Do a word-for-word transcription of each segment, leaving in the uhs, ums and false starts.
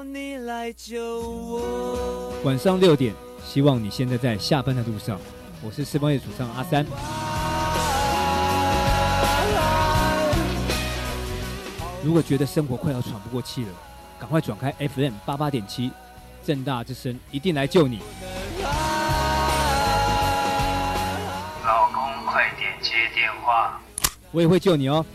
你来救我。 晚上六点，希望你现在在下班的路上。我是四方夜主唱阿三。如果觉得生活快要喘不过气了，赶快转开 F M 八八点七，政大之声一定来救你。 老公，快点接电话， 我也会救你哦。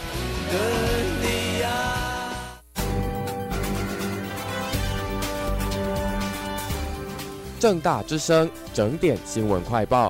政大之声整点新闻快报。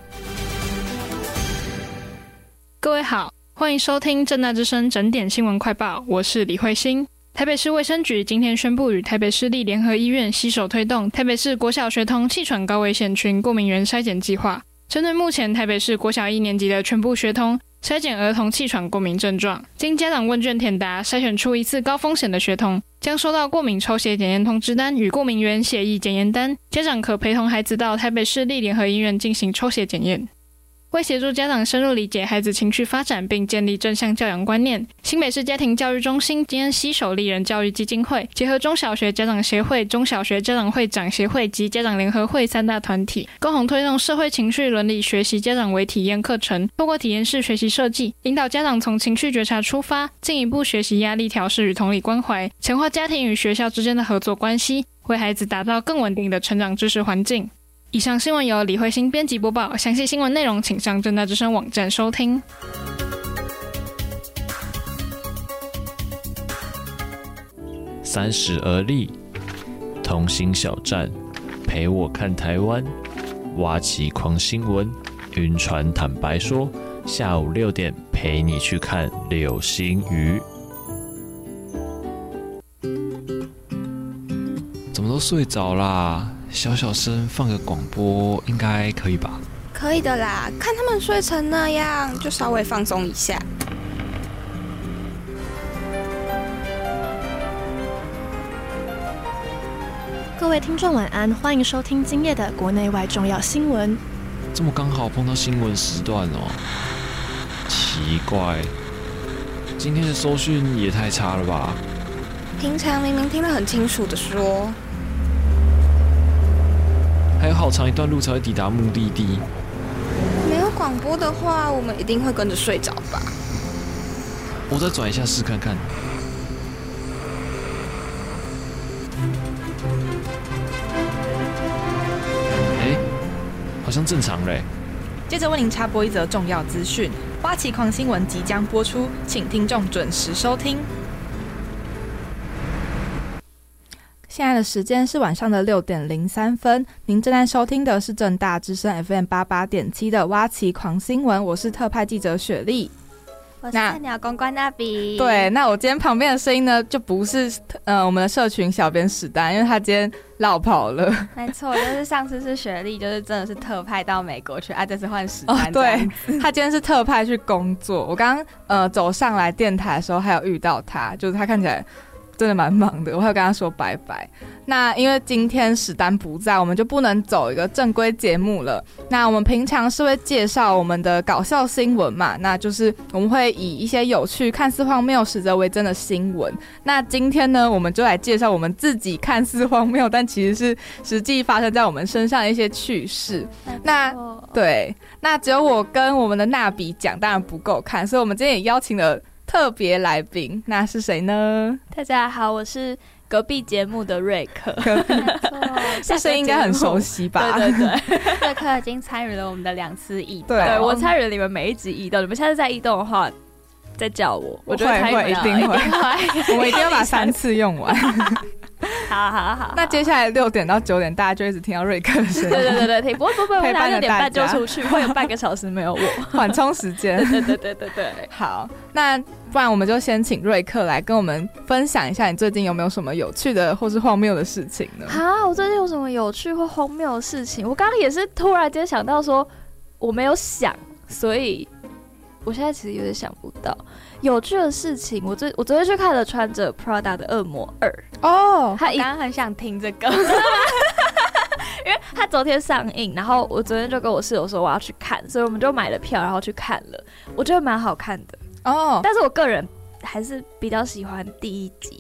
各位好，欢迎收听政大之声整点新闻快报，我是李慧欣。台北市卫生局今天宣布，与台北市立联合医院携手推动台北市国小学童气喘高危险群过敏原筛检计划，针对目前台北市国小一年级的全部学童，筛检儿童气喘过敏症状，经家长问卷填答，筛选出疑似高风险的学童，将收到过敏抽血检验通知单与过敏原血液检验单，家长可陪同孩子到台北市立联合医院进行抽血检验。为协助家长深入理解孩子情绪发展并建立正向教养观念，新北市家庭教育中心今天携手立人教育基金会，结合中小学家长协会、中小学家长会长协会及家长联合会三大团体，共同推动社会情绪伦理学习家长为体验课程，透过体验式学习设计，引导家长从情绪觉察出发，进一步学习压力调适与同理关怀，强化家庭与学校之间的合作关系，为孩子打造更稳定的成长知识环境。以上新闻由李慧欣编辑播报，详细新闻内容请上政大之声网站收听。 三十而立，同心小站，陪我看台湾，挖起狂新闻，晕船坦白说，下午六点陪你去看流星雨。怎么都睡着啦？小小声放个广播应该可以吧？ 可以的啦，看他们睡成那样，就稍微放松一下。 各位听众晚安，欢迎收听今夜的国内外重要新闻。 这么刚好碰到新闻时段哦，奇怪，今天的收讯也太差了吧？ 平常明明听得很清楚的说。 还有好长一段路才会抵达目的地。 没有广播的话，我们一定会跟着睡着吧？ 我再转一下试看看。哎，好像正常嘞。 接着为您插播一则重要资讯：挖起狂新闻即将播出，请听众准时收听。现在的时间是晚上的六点零三分，您正在收听的是政大之声 F M 八八点七的挖起狂新闻，我是特派记者雪莉， 我是菜鸟公关那比。 对，那我今天旁边的声音呢，就不是呃我们的社群小编史丹，因为他今天落跑了。 没错，就是上次是雪莉，就是真的是特派到美国去，啊，这次换史丹。 哦，对，他今天是特派去工作。我刚刚呃走上来电台的时候，还有遇到他，就是他看起来真的蛮忙的，我还有跟他说拜拜。那因为今天史丹不在，我们就不能走一个正规节目了。那我们平常是会介绍我们的搞笑新闻嘛，那就是我们会以一些有趣、看似荒谬、实则为真的新闻。那今天呢，我们就来介绍我们自己看似荒谬，但其实是实际发生在我们身上的一些趣事。那对，那只有我跟我们的娜比讲，当然不够看，所以我们今天也邀请了特别来宾，那是谁呢？ 大家好，我是隔壁节目的瑞克。 这声音应该很熟悉吧？ 对对对，瑞克已经参与了我们的两次异动， 对， 我参与了你们每一集异动，你们下次再异动的话再叫我， 我就会会一定会，我们一定要把三次用完。 好好好， 那接下来六点到九点，大家就一直听到瑞克的声音。 对对对对，听不会不会， 陪伴六点半就出去，会有半个小时没有我， 缓冲时间。 对对对对对。 好，那不然我们就先请瑞克来跟我们分享一下，你最近有没有什么有趣的或是荒谬的事情呢？ 啊，我最近有什么有趣或荒谬的事情？我刚刚也是突然间想到说，我没有想，所以我现在其实有点想不到有趣的事情。我昨我昨天去看了穿着 Prada 的恶魔二哦， 他刚刚很想听这个，因为他昨天上映，然后我昨天就跟我室友说我要去看，所以我们就买了票，然后去看了。我觉得蛮好看的哦，但是我个人还是比较喜欢第一集。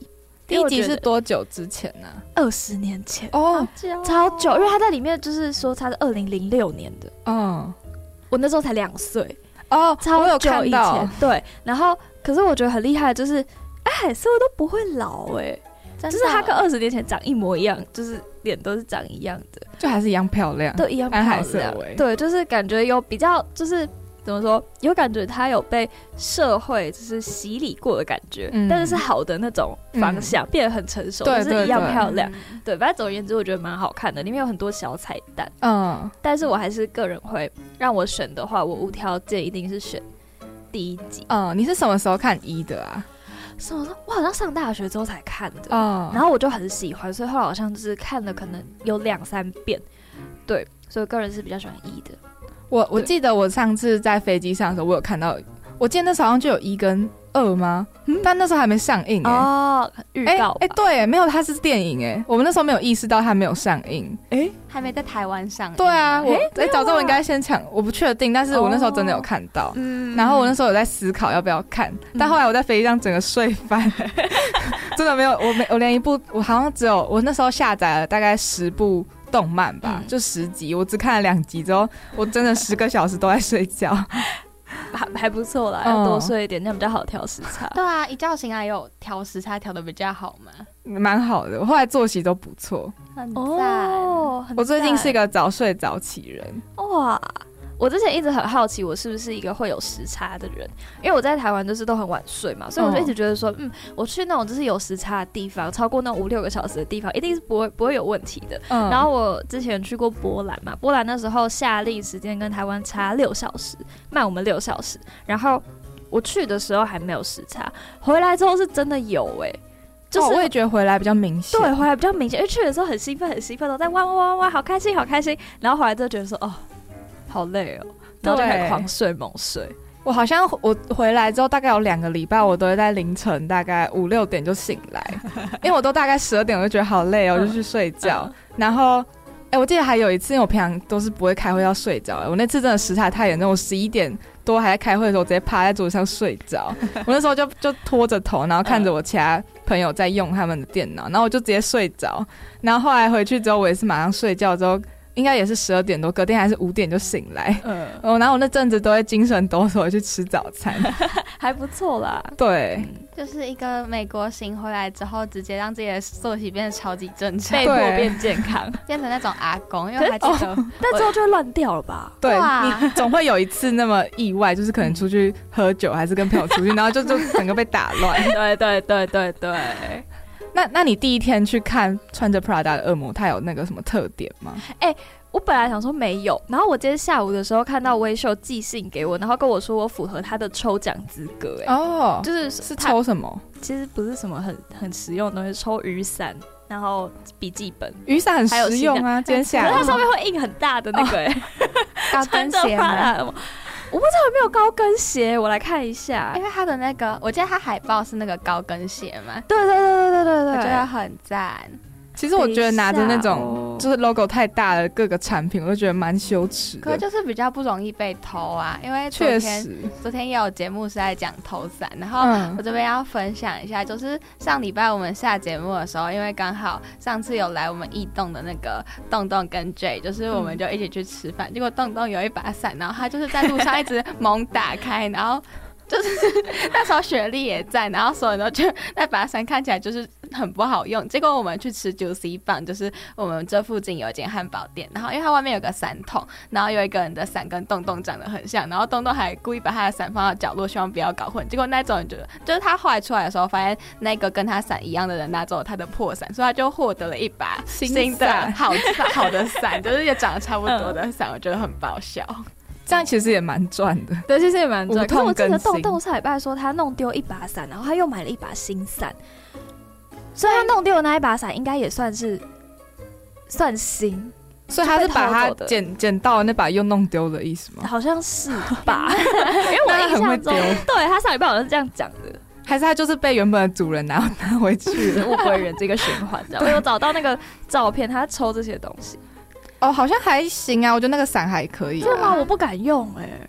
第一集是多久之前呢、啊？ 二十年前哦， 超久，因为他在里面就是说他是二零零六年的， 嗯， 我那时候才两岁哦， 超久以前，对。然后，可是我觉得很厉害的就是安海瑟薇都不会老哎、欸，就是他跟二十年前长一模一样，就是脸都是长一样的， 就还是一样漂亮， 都一样漂亮。安海瑟薇，对，就是感觉有比较就是。怎么说？有感觉他有被社会就是洗礼过的感觉，嗯、但是是好的那种方向，嗯、变得很成熟，对对对，就是一样漂亮。对，反正总而言之，我觉得蛮好看的，里面有很多小彩蛋。嗯，但是我还是个人会让我选的话，我无条件一定是选第一集。 嗯，你是什么时候看一的啊？ 什么时候？我好像上大学之后才看的。嗯，然后我就很喜欢，所以后来好像就是看了可能有两三遍。对，所以我个人是比较喜欢一的。 我我记得我上次在飞机上的时候，我有看到，我记得那时候好像就有一跟二吗？嗯、但那时候还没上映哎、欸。 哦，预告哎、欸欸，对，没有，它是电影哎、欸。我们那时候没有意识到它没有上映，哎、欸， 还没在台湾上映。 对啊，我哎，早知道我应该先抢，我不确定，但是我那时候真的有看到。嗯、哦，然后我那时候有在思考要不要看，嗯、但后来我在飞机上整个睡翻，真的没有，我没我连一部，我好像只有我那时候下载了大概十部。动漫吧，嗯、就十集，我只看了两集之后，我真的十个小时都在睡觉， 还还不错啦，要多睡一点，那、嗯、比较好调时差。 对啊，一觉醒来有调时差，调的比较好嘛， 蛮好的。我后来作息都不错， 很赞、哦。 我最近是一个早睡早起人， 哇。我之前一直很好奇，我是不是一个会有时差的人，因为我在台湾就是都很晚睡嘛，所以我就一直觉得说，嗯，我去那种就是有时差的地方，超过那五六个小时的地方，一定是不会不会有问题的。嗯、然后我之前去过波兰嘛，波兰那时候夏令时间跟台湾差六小时，慢我们六小时。然后我去的时候还没有时差，回来之后是真的有哎、欸。就是、 哦、我也觉得回来比较明显， 对，回来比较明显，因为去的时候很兴奋，很兴奋，都在哇哇哇哇，好开心，好开心。然后回来之后觉得说，哦。好累哦，然后就开始狂睡猛睡。 我好像我回来之后大概有两个礼拜，我都会在凌晨大概五六点就醒来，因为我都大概十二点我就觉得好累哦，我就去睡觉。嗯、然后，哎、欸，我记得还有一次，因为我平常都是不会开会要睡觉的，我那次真的时差太严重，我十一点多还在开会的时候，我直接趴在桌子上睡着。我那时候就就拖着头，然后看着我其他朋友在用他们的电脑，然后我就直接睡着。然后后来回去之后，我也是马上睡觉之后。应该也是十二点多，隔天还是五点就醒来。嗯，哦，然后我那阵子都会精神抖擞去吃早餐， 还不错啦。 对、 嗯，就是一个美国行回来之后，直接让自己的作息变得超级正常， 被迫变健康， 变成那种阿公。因为还记得， 哦、但之后就会乱掉了吧？ 对，你总会有一次那么意外，就是可能出去喝酒，还是跟朋友出去，然后就就整个被打乱。 对对对对对。 那那你第一天去看穿着 Prada 的恶魔，他有那个什么特点吗？ 哎、欸，我本来想说没有，然后我今天下午的时候看到微秀寄信给我，然后跟我说我符合他的抽奖资格。哎，哦，就是是抽什么？ 其实不是什么很很实用的东西，抽雨伞，然后笔记本。 雨伞很实用啊，今天下午。 可是它上面会印很大的那个、欸， 高跟鞋吗？ 我不知道有没有高跟鞋，我来看一下。 因为他的那个，我记得他海报是那个高跟鞋嘛。 对对对对对对对， 我觉得很赞。 其实我觉得拿着那种就是 logo 太大的各个产品，我就觉得蛮羞耻的。 可是就是比较不容易被偷啊，因为昨天昨天也有节目是在讲偷伞，然后我这边要分享一下，就是上礼拜我们下节目的时候，因为刚好上次有来我们异动的那个洞洞跟 J， 就是我们就一起去吃饭，嗯、结果洞洞有一把伞，然后他就是在路上一直猛打开，然后。就是那时候雪莉也在，然后所有人都觉得那把伞看起来就是很不好用。结果我们去吃 Juicy Bun， 就是我们这附近有一间汉堡店，然后因为它外面有个伞桶，然后有一个人的伞跟洞洞长得很像，然后洞洞还故意把他的伞放到角落，希望不要搞混。结果那种人觉得，就是他后来出来的时候，发现那个跟他伞一样的人拿走了他的破伞，所以他就获得了一把新的好好的伞，就是也长得差不多的伞，我觉得很爆笑。 这样其实也蛮赚的， 对，其实也蛮赚。可是我记得洞洞上礼拜说他弄丢一把伞，然后他又买了一把新伞，所以他弄丢的那一把伞应该也算是算新， 所以他是把他捡捡到的那把又弄丢的意思吗？ 好像是吧，因为我印象中，对他上礼拜好像是这样讲的。 还是他就是被原本的主人拿拿回去了， 物归原这个循环。我有找到那个照片，他抽这些东西。 哦，好像还行啊，我觉得那个伞还可以、啊。 真的吗？我不敢用哎、欸。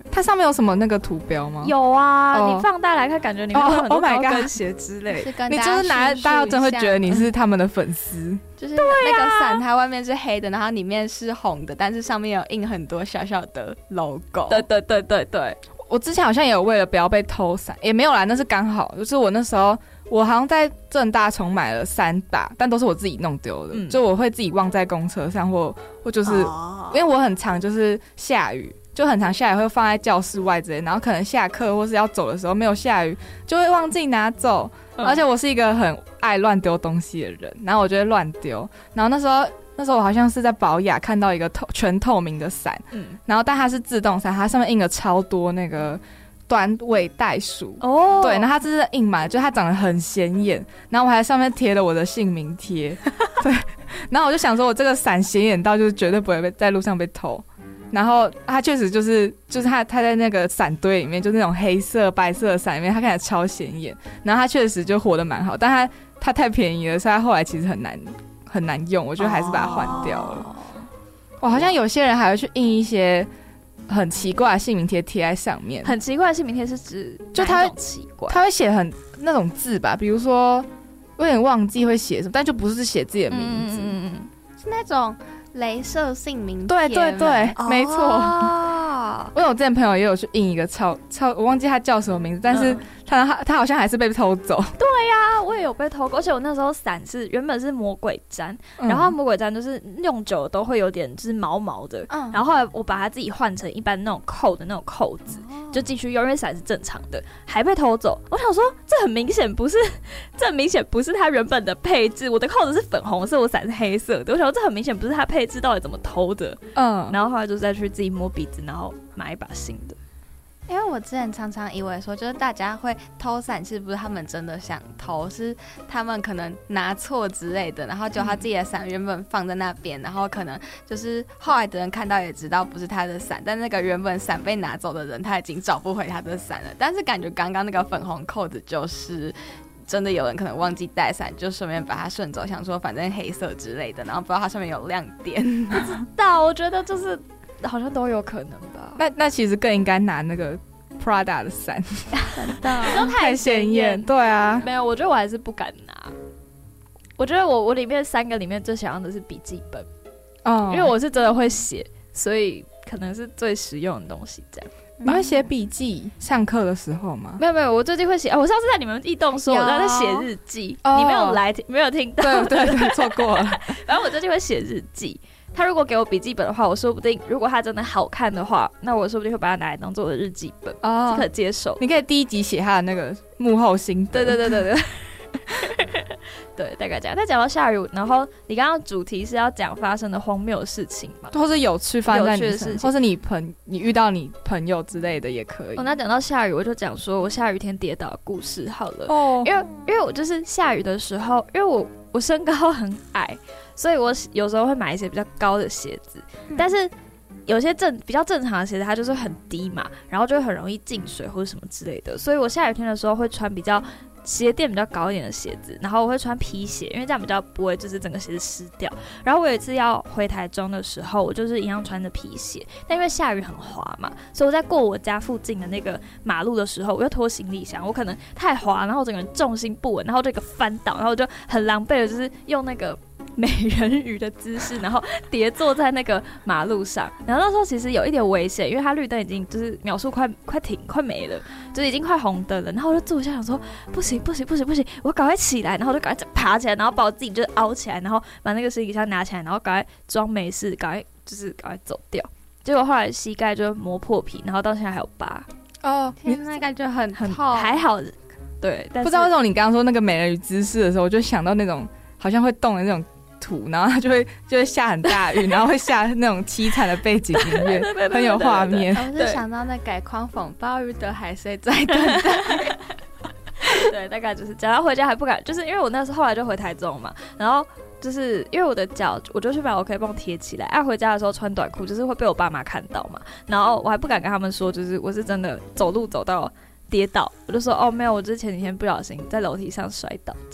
它上面有什么那个图标吗？ 有啊， 哦、 你放大来看，感觉里面有很多 Oh my 高跟鞋之类的。 是你就是拿，大家真会觉得你是他们的粉丝。 就是那个伞，它外面是黑的，然后里面是红的，但是上面有印很多小小的 logo。 对对对对对， 我之前好像也有为了不要被偷伞，也没有啦，那是刚好，就是我那时候我好像在政大重买了三把，但都是我自己弄丢的，嗯、就我会自己忘在公车上，或或就是、哦、因为我很常就是下雨。就很常下雨会放在教室外之类，然后可能下课或是要走的时候没有下雨，就会忘记拿走。嗯、而且我是一个很爱乱丢东西的人，然后我就会乱丢。然后那时候那时候我好像是在宝雅看到一个透全透明的伞，嗯，然后但它是自动伞，它上面印了超多那个短尾袋鼠哦，对，然后它这是印满，就它长得很显眼，然后我还在上面贴了我的姓名贴，对，然后我就想说我这个伞显眼到就是绝对不会被在路上被偷。然后它确实就是就是它它在那个伞堆里面，就是那种黑色白色的伞里面，它看起来超显眼。然后它确实就活得蛮好，但它它太便宜了，所以它后来其实很难很难用，我觉得还是把它换掉了。哦、哇，好像有些人还会去印一些很奇怪的姓名贴贴在上面。 很奇怪的姓名贴是指就它会奇怪， 它会写很那种字吧，比如说我有点忘记会写什么，但就不是写自己的名字，嗯嗯嗯是那种。雷射姓名贴， 对对对，哦、没错。我有之前朋友也有去印一个超超，我忘记他叫什么名字，但是他、嗯、他他好像还是被偷走。 对呀、啊，我也有被偷过，而且我那时候伞是原本是魔鬼毡，嗯、然后魔鬼毡就是用久了都会有点就是毛毛的，嗯、然后后来我把它自己换成一般那种扣的那种扣子，哦、就继续用，因为伞是正常的，还被偷走。我想说，这很明显不是，这很明显不是它原本的配置。我的扣子是粉红色，我伞是黑色的。我想说，这很明显不是它配置，到底怎么偷的？嗯，然后后来就再去自己摸鼻子，然后买一把新的。 因为我之前常常以为说，就是大家会偷伞，是不是他们真的想偷，是他们可能拿错之类的，然后就他自己的伞原本放在那边，嗯、然后可能就是后来的人看到也知道不是他的伞，但那个原本伞被拿走的人他已经找不回他的伞了。但是感觉刚刚那个粉红扣子就是真的有人可能忘记带伞，就顺便把它顺走，想说反正黑色之类的，然后不知道它上面有亮点。 不知道，我觉得就是好像都有可能吧。 那那其实更应该拿那个 Prada 的伞， 真的太显眼。 对啊， 没有，我觉得我还是不敢拿。我觉得我我里面三个里面最想要的是笔记本，哦，因为我是真的会写，所以可能是最实用的东西这样。 你会写笔记？上课的时候吗？ 没有没有，我最近会写、哦。我上次在你们异动说我在写日记，你没有来，没有听到， 对对对，错过了。 然后我最近会写日记。他如果给我笔记本的话，我说不定如果他真的好看的话，那我说不定会把它拿来当做我的日记本，哦，是可接受。 你可以第一集写他的那个幕后心得。 对对对对对。对，大概这样。再讲到下雨，然后你刚刚主题是要讲发生的荒谬的事情嘛， 或是有趣发生在你身上，或是你朋你遇到你朋友之类的也可以。 哦，那讲到下雨，我就讲说我下雨天跌倒的故事好了。哦，因为因为我就是下雨的时候，因为我我身高很矮，所以我有时候会买一些比较高的鞋子，嗯、但是有些正比较正常的鞋子它就是很低嘛，然后就会很容易进水或者什么之类的，所以我下雨天的时候会穿比较鞋垫比较高一点的鞋子，然后我会穿皮鞋，因为这样比较不会就是整个鞋子湿掉。然后我有一次要回台中的时候，我就是一样穿着皮鞋，但因为下雨很滑嘛，所以我在过我家附近的那个马路的时候，我又拖行李箱，我可能太滑，然后我整个人重心不稳，然后这个翻倒，然后我就很狼狈的，就是用那个美人鱼的姿势，然后跌坐在那个马路上。然后那时候其实有一点危险，因为它绿灯已经就是秒数快快停快没了，就是已经快红灯了。然后我就坐下想说不行不行不行不行，我赶快起来，然后就赶快爬起来，然后把我自己就是凹起来，然后把那个行李箱拿起来，然后赶快装没事，赶快就是赶快走掉。结果后来膝盖就磨破皮，然后到现在还有疤。 哦，天哪，感觉很很痛，还好。对，但不知道为什么你刚刚说那个美人鱼姿势的时候，我就想到那种好像会动的那种土，然后它就会就会下很大雨，然后会下那种凄惨的背景音乐，很有画面。 我是想到那改狂风暴雨的海水在等待。 对，大概就是讲到回家还不敢，就是因为我那时候后来就回台中嘛，然后就是因为我的脚，我就去把 OK 绷贴起来。啊，回家的时候穿短裤，就是会被我爸妈看到嘛，然后我还不敢跟他们说，就是我是真的走路走到跌倒，我就说哦没有，我就是前几天不小心在楼梯上摔倒这样。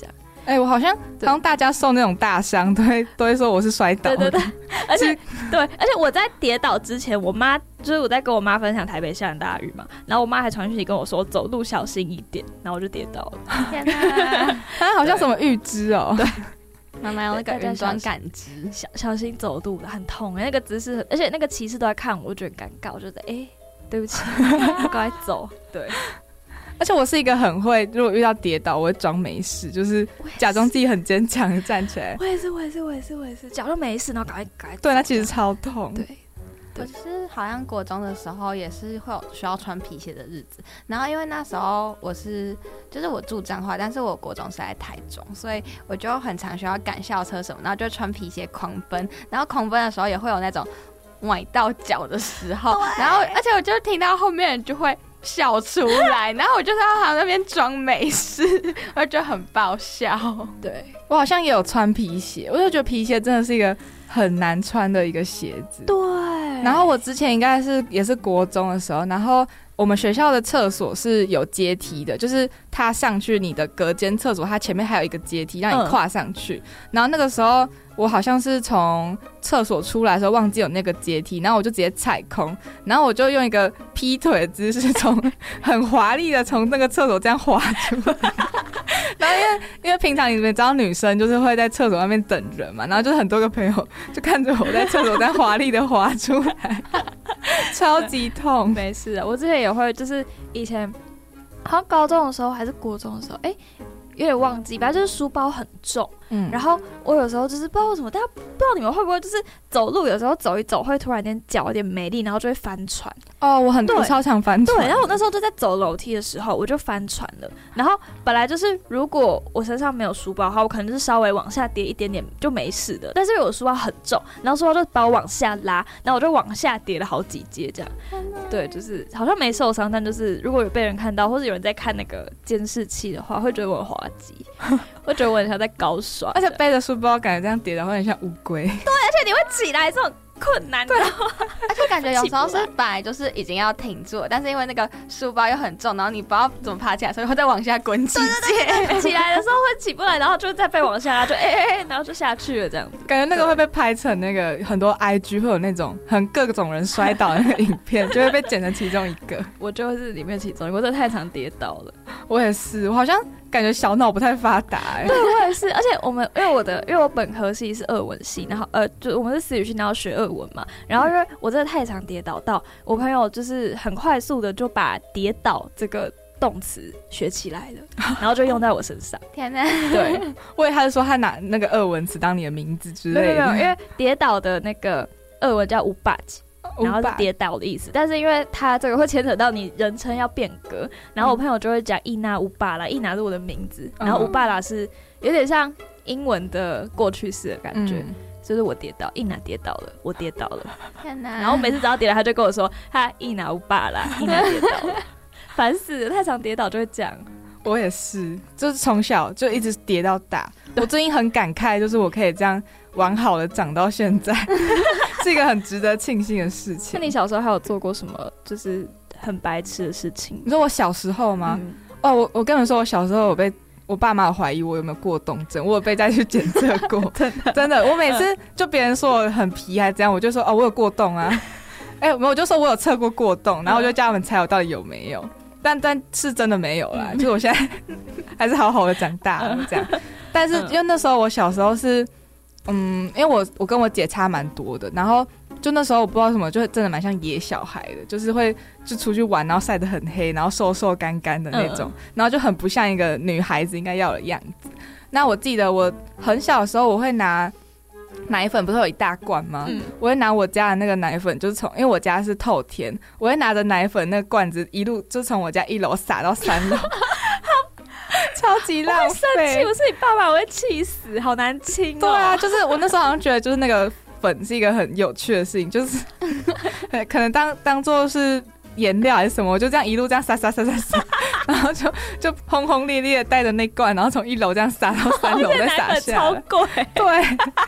哎、欸，我好像当大家受那种大伤，都会都会说我是摔倒的。 对对对，而且对，而且我在跌倒之前，我妈就是我在跟我妈分享台北下很大雨嘛，然后我妈还传讯息跟我说走路小心一点，然后我就跌倒了。 天哪， 她好像什么预知哦。 对， 妈妈有那个云端感知， 小小心走路的，很痛、欸，那个姿势，而且那个骑士都在看我，我觉得很尴尬，我觉得哎、欸，对不起，赶快走。对。 而且我是一个很会，如果遇到跌倒，我会装没事，就是假装自己很坚强的站起来。 我也是，我也是，我也是，我也是，假装没事，然后赶快赶快。 对，那其实超痛。 对， 我就是好像国中的时候也是会有需要穿皮鞋的日子，然后因为那时候我是就是我住彰化，但是我国中是在台中，所以我就很常需要赶校车什么，然后就穿皮鞋狂奔，然后狂奔的时候也会有那种崴到脚的时候，然后而且我就听到后面人就会笑出来，然后我就在他那边装没事，我就觉得很爆笑。 对， 我好像也有穿皮鞋，我就觉得皮鞋真的是一个很难穿的一个鞋子。 对。 然后我之前应该是也是国中的时候，然后我们学校的厕所是有阶梯的，就是它上去你的隔间厕所，它前面还有一个阶梯让你跨上去。嗯、然后那个时候我好像是从厕所出来的时候忘记有那个阶梯，然后我就直接踩空，然后我就用一个劈腿的姿势从很华丽的从那个厕所这样滑出来。然后因为因为平常你们知道女生就是会在厕所外面等人嘛，然后就是很多个朋友就看着我在厕所这样华丽的滑出来，超级痛。 没事的，我之前也会，就是以前好像高中的时候还是国中的时候，哎、欸，有点忘记，反正就是书包很重。嗯，然后我有时候就是不知道为什么，大家不知道你们会不会就是走路有时候走一走会突然间脚有点没力，然后就会翻船。 哦，我很我超常翻船。 对，然后我那时候就在走楼梯的时候我就翻船了。然后本来就是如果我身上没有书包的话，我可能就是稍微往下跌一点点就没事的。但是因为我书包很重，然后书包就把我往下拉，然后我就往下跌了好几阶这样。对，就是好像没受伤，但就是如果有被人看到，或者有人在看那个监视器的话，会觉得我很滑稽，会觉得我很像在高爽。 而且背着书包感觉这样跌倒会很像乌龟。 对，而且你会起来这种困难的， 而且感觉有时候是本来就是已经要停住了，但是因为那个书包又很重，然后你不知道怎么爬起来，所以会再往下滚几阶。 起来的时候会起不来，然后就再被往下拉，就哎哎哎，然后就下去了这样子。 感觉那个会被拍成那个很多 I G 会有那种很各种人摔倒的那个影片，就会被剪成其中一个。 我就是里面其中一个，我真的太常跌倒了。 我也是，我好像感觉小脑不太发达哎、欸。 对，我也是，而且我们因为我的因为我本科系是俄文系，然后呃，就我们是私语系，然后学俄文嘛，然后因为我真的太常跌倒，到我朋友就是很快速的就把跌倒这个动词学起来了，然后就用在我身上。 天哪！ 对，我以为他是说他拿那个俄文词当你的名字之类的。 没有没有，因为跌倒的那个俄文叫乌巴吉。然后是跌倒的意思，但是因为他这个会牵扯到你人称要变革，然后我朋友就会讲伊娜乌巴拉，伊娜是我的名字，然后乌巴拉是有点像英文的过去式的感觉，嗯、就是我跌倒，伊娜跌倒了，我跌倒了， 天哪！ 然后每次只要跌倒，他就跟我说哈伊娜乌巴拉，伊娜跌倒了，烦死了，太常跌倒就会这样。 我也是，就是从小就一直跌到大。我最近很感慨，就是我可以这样完好的长到现在，是一个很值得庆幸的事情。 那你小时候还有做过什么就是很白痴的事情？ 你说我小时候吗？嗯、哦，我我跟你说，我小时候有被我爸妈怀疑我有没有过动症，我有被带去检测过，真的真的。我每次就别人说我很皮还这样，我就说哦我有过动啊，哎、欸，我就说我有测过过动，然后我就叫他们猜我到底有没有。但但是真的没有啦，就是我现在还是好好的长大了这样。但是因为那时候我小时候是，嗯，因为我我跟我姐差蛮多的，然后就那时候我不知道什么，就真的蛮像野小孩的，就是会就出去玩，然后晒得很黑，然后瘦瘦干干的那种，然后就很不像一个女孩子应该要的样子。那我记得我很小的时候，我会拿奶粉，不是有一大罐吗？嗯、我会拿我家的那个奶粉，就是从因为我家是透天，我会拿着奶粉那个罐子一路就从我家一楼撒到三楼，超级浪费。我会生气，我是你爸爸，我会气死，好难亲哦。 对啊，就是我那时候好像觉得，就是那个粉是一个很有趣的事情，就是可能当当做是颜料还是什么，我就这样一路这样撒撒撒撒撒，然后就就轰轰烈烈的带着那罐，然后从一楼这样撒到三楼再撒下来。 超贵。 对。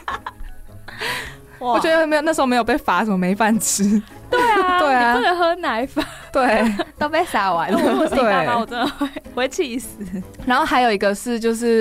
我觉得没有那时候没有被罚什么没饭吃。 对啊， 对啊， 你不能喝奶粉。 对， 都被撒完了。 如果是你爸妈，我真的会我会气死。 然后还有一个是就是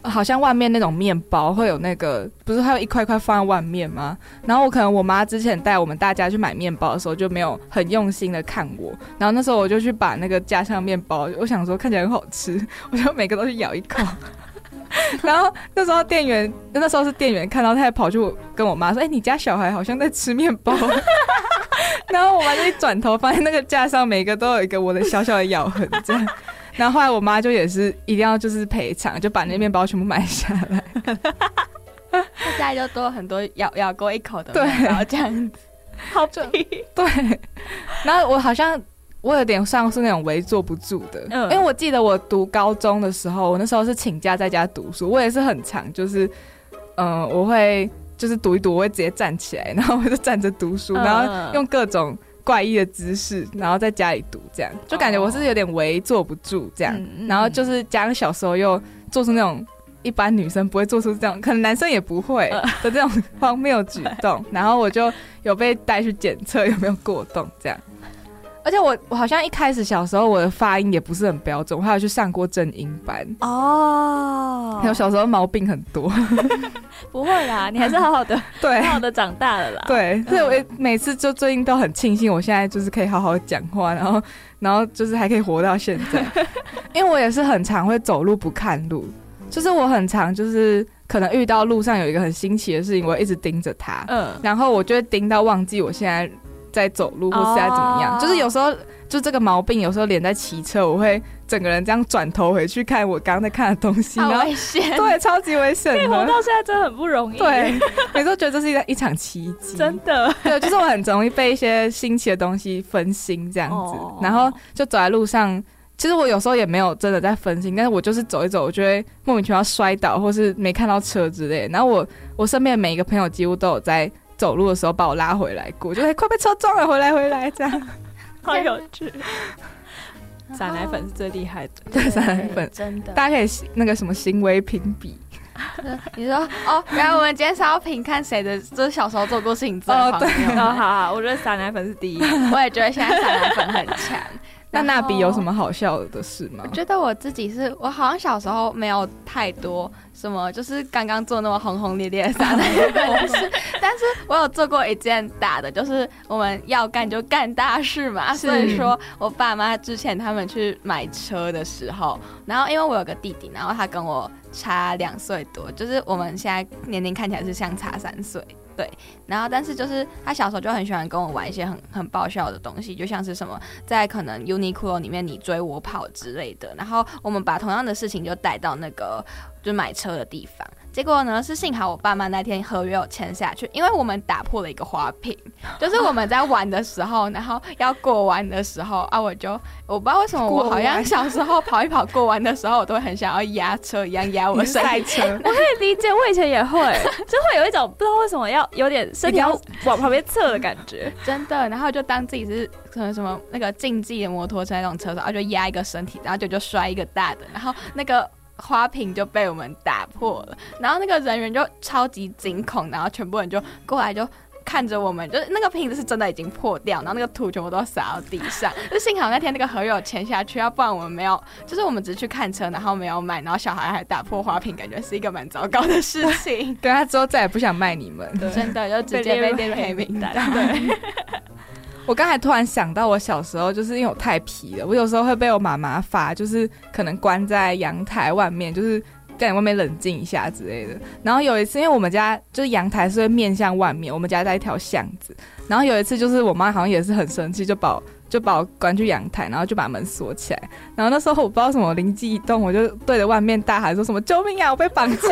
好像外面那种面包会有那个，不是还有一块块放在外面吗？然后我可能我妈之前带我们大家去买面包的时候就没有很用心的看我，然后那时候我就去把那个架上面包，我想说看起来很好吃，我就每个都去咬一口。然后那时候店员，那时候是店员看到，他还跑去跟我妈说：“哎、欸，你家小孩好像在吃面包。”然后我妈就一转头，发现那个架上每个都有一个我的小小的咬痕，这样。然后后来我妈就也是一定要就是赔偿，就把那面包全部买下来。 那家里就多很多咬咬过一口的面包这样子， 好皮。 对，然后我好像我有点像是那种微坐不住的，嗯，因为我记得我读高中的时候，我那时候是请假在家读书，我也是很常就是，嗯、呃，我会就是读一读，我会直接站起来，然后我就站着读书，嗯，然后用各种怪异的姿势，然后在家里读，这样就感觉我是有点微坐不住这样，哦，然后就是加上小时候又做出那种一般女生不会做出这种，可能男生也不会的这种荒谬举动，然后我就有被带去检测有没有过动这样。而且我我好像一开始小时候我的发音也不是很标准，我还有去上过正音班哦。还有小时候毛病很多， 不会啦，你还是好好的，对，好好的长大了啦。 对，所以我每次就最近都很庆幸，我现在就是可以好好讲话，然后然后就是还可以活到现在。因为我也是很常会走路不看路，就是我很常就是可能遇到路上有一个很新奇的事情，我会一直盯着它，嗯，然后我就会盯到忘记我现在在走路或是在怎么样， oh. 就是有时候就这个毛病，有时候连在骑车，我会整个人这样转头回去看我刚刚在看的东西， 好危险， 对，超级危险的。 可以活到现在真的很不容易， 对，每次都觉得这是一一场奇迹， 真的。 对，就是我很容易被一些新奇的东西分心这样子， oh. 然后就走在路上。其实我有时候也没有真的在分心，但是我就是走一走，我就会莫名其妙摔倒，或是没看到车之类的。然后我我身边的每一个朋友几乎都有在走路的时候把我拉回来过，就会快被车撞了，回来回来这样， 好有趣。撒奶粉是最厉害的， 对，撒奶粉真的， 大家可以那个什么行为评比。 你说哦，原来我们今天是要评看谁的就是小时候做过事情最荒谬。 哦，好好，我觉得撒奶粉是第一， 我也觉得现在撒奶粉很强。 那娜比有什么好笑的事吗？ 我觉得我自己是我好像小时候没有太多什么，就是刚刚做那么轰轰烈烈的撒奶粉的事，但是我有做过一件大的，就是我们要干就干大事嘛。所以说我爸妈之前他们去买车的时候，然后因为我有个弟弟，然后他跟我差两岁多，就是我们现在年龄看起来是相差三岁。对，然后但是就是他小时候就很喜欢跟我玩一些很很爆笑的东西，就像是什么在可能 Uniqlo 里面你追我跑之类的，然后我们把同样的事情就带到那个就买车的地方。结果呢是幸好我爸妈那天合约有签下去，因为我们打破了一个花瓶，就是我们在玩的时候，然后要过弯的时候啊，我就我不知道为什么我好像小时候跑一跑过弯的时候，我都会很想要压车一样压我的身体。 车， 我可以理解，我以前也会，就会有一种不知道为什么要有点身体要往旁边侧的感觉， 真的。然后就当自己是可能什么那个竞技的摩托车那种车手，然后就压一个身体，然后就就摔一个大的，然后那个花瓶就被我们打破了，然后那个人员就超级惊恐，然后全部人就过来就看着我们，就是那个瓶子是真的已经破掉，然后那个土全部都洒到地上。就幸好那天那个合约有签下去，要不然我们没有，就是我们只去看车，然后没有买，然后小孩还打破花瓶，感觉是一个蛮糟糕的事情。 对，他之后再也不想卖你们， 真的就直接被列入黑名单。对。 我刚才突然想到，我小时候就是因为我太皮了，我有时候会被我妈妈罚，就是可能关在阳台外面，就是在你外面冷静一下之类的。然后有一次，因为我们家就是阳台是会面向外面，我们家在一条巷子。然后有一次，就是我妈好像也是很生气，就把我就把我关去阳台，然后就把门锁起来。然后那时候我不知道什么灵机一动，我就对着外面大喊说什么“救命啊，我被绑架！”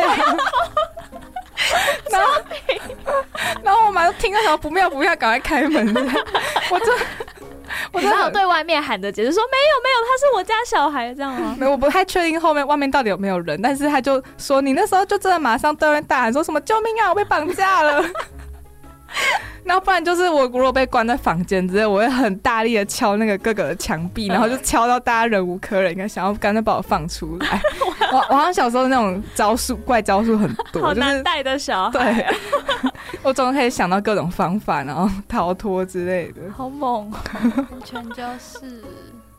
然后，然后我妈就听到什么不妙不妙，赶快开门。我就， 我然后对外面喊着解释说没有没有，他是我家小孩，这样吗？ 没有，我不太确定后面外面到底有没有人，但是他就说你那时候就真的马上对外面大喊说什么救命啊，我被绑架了。然后不然就是我如果被关在房间之类，我会很大力的敲那个哥哥的墙壁，然后就敲到大家忍无可忍，应该想要干脆把我放出来。我我好像小时候那种招数怪招数很多， 好难带的小孩。 对，我总可以想到各种方法，然后逃脱之类的。 好猛， 完全就是。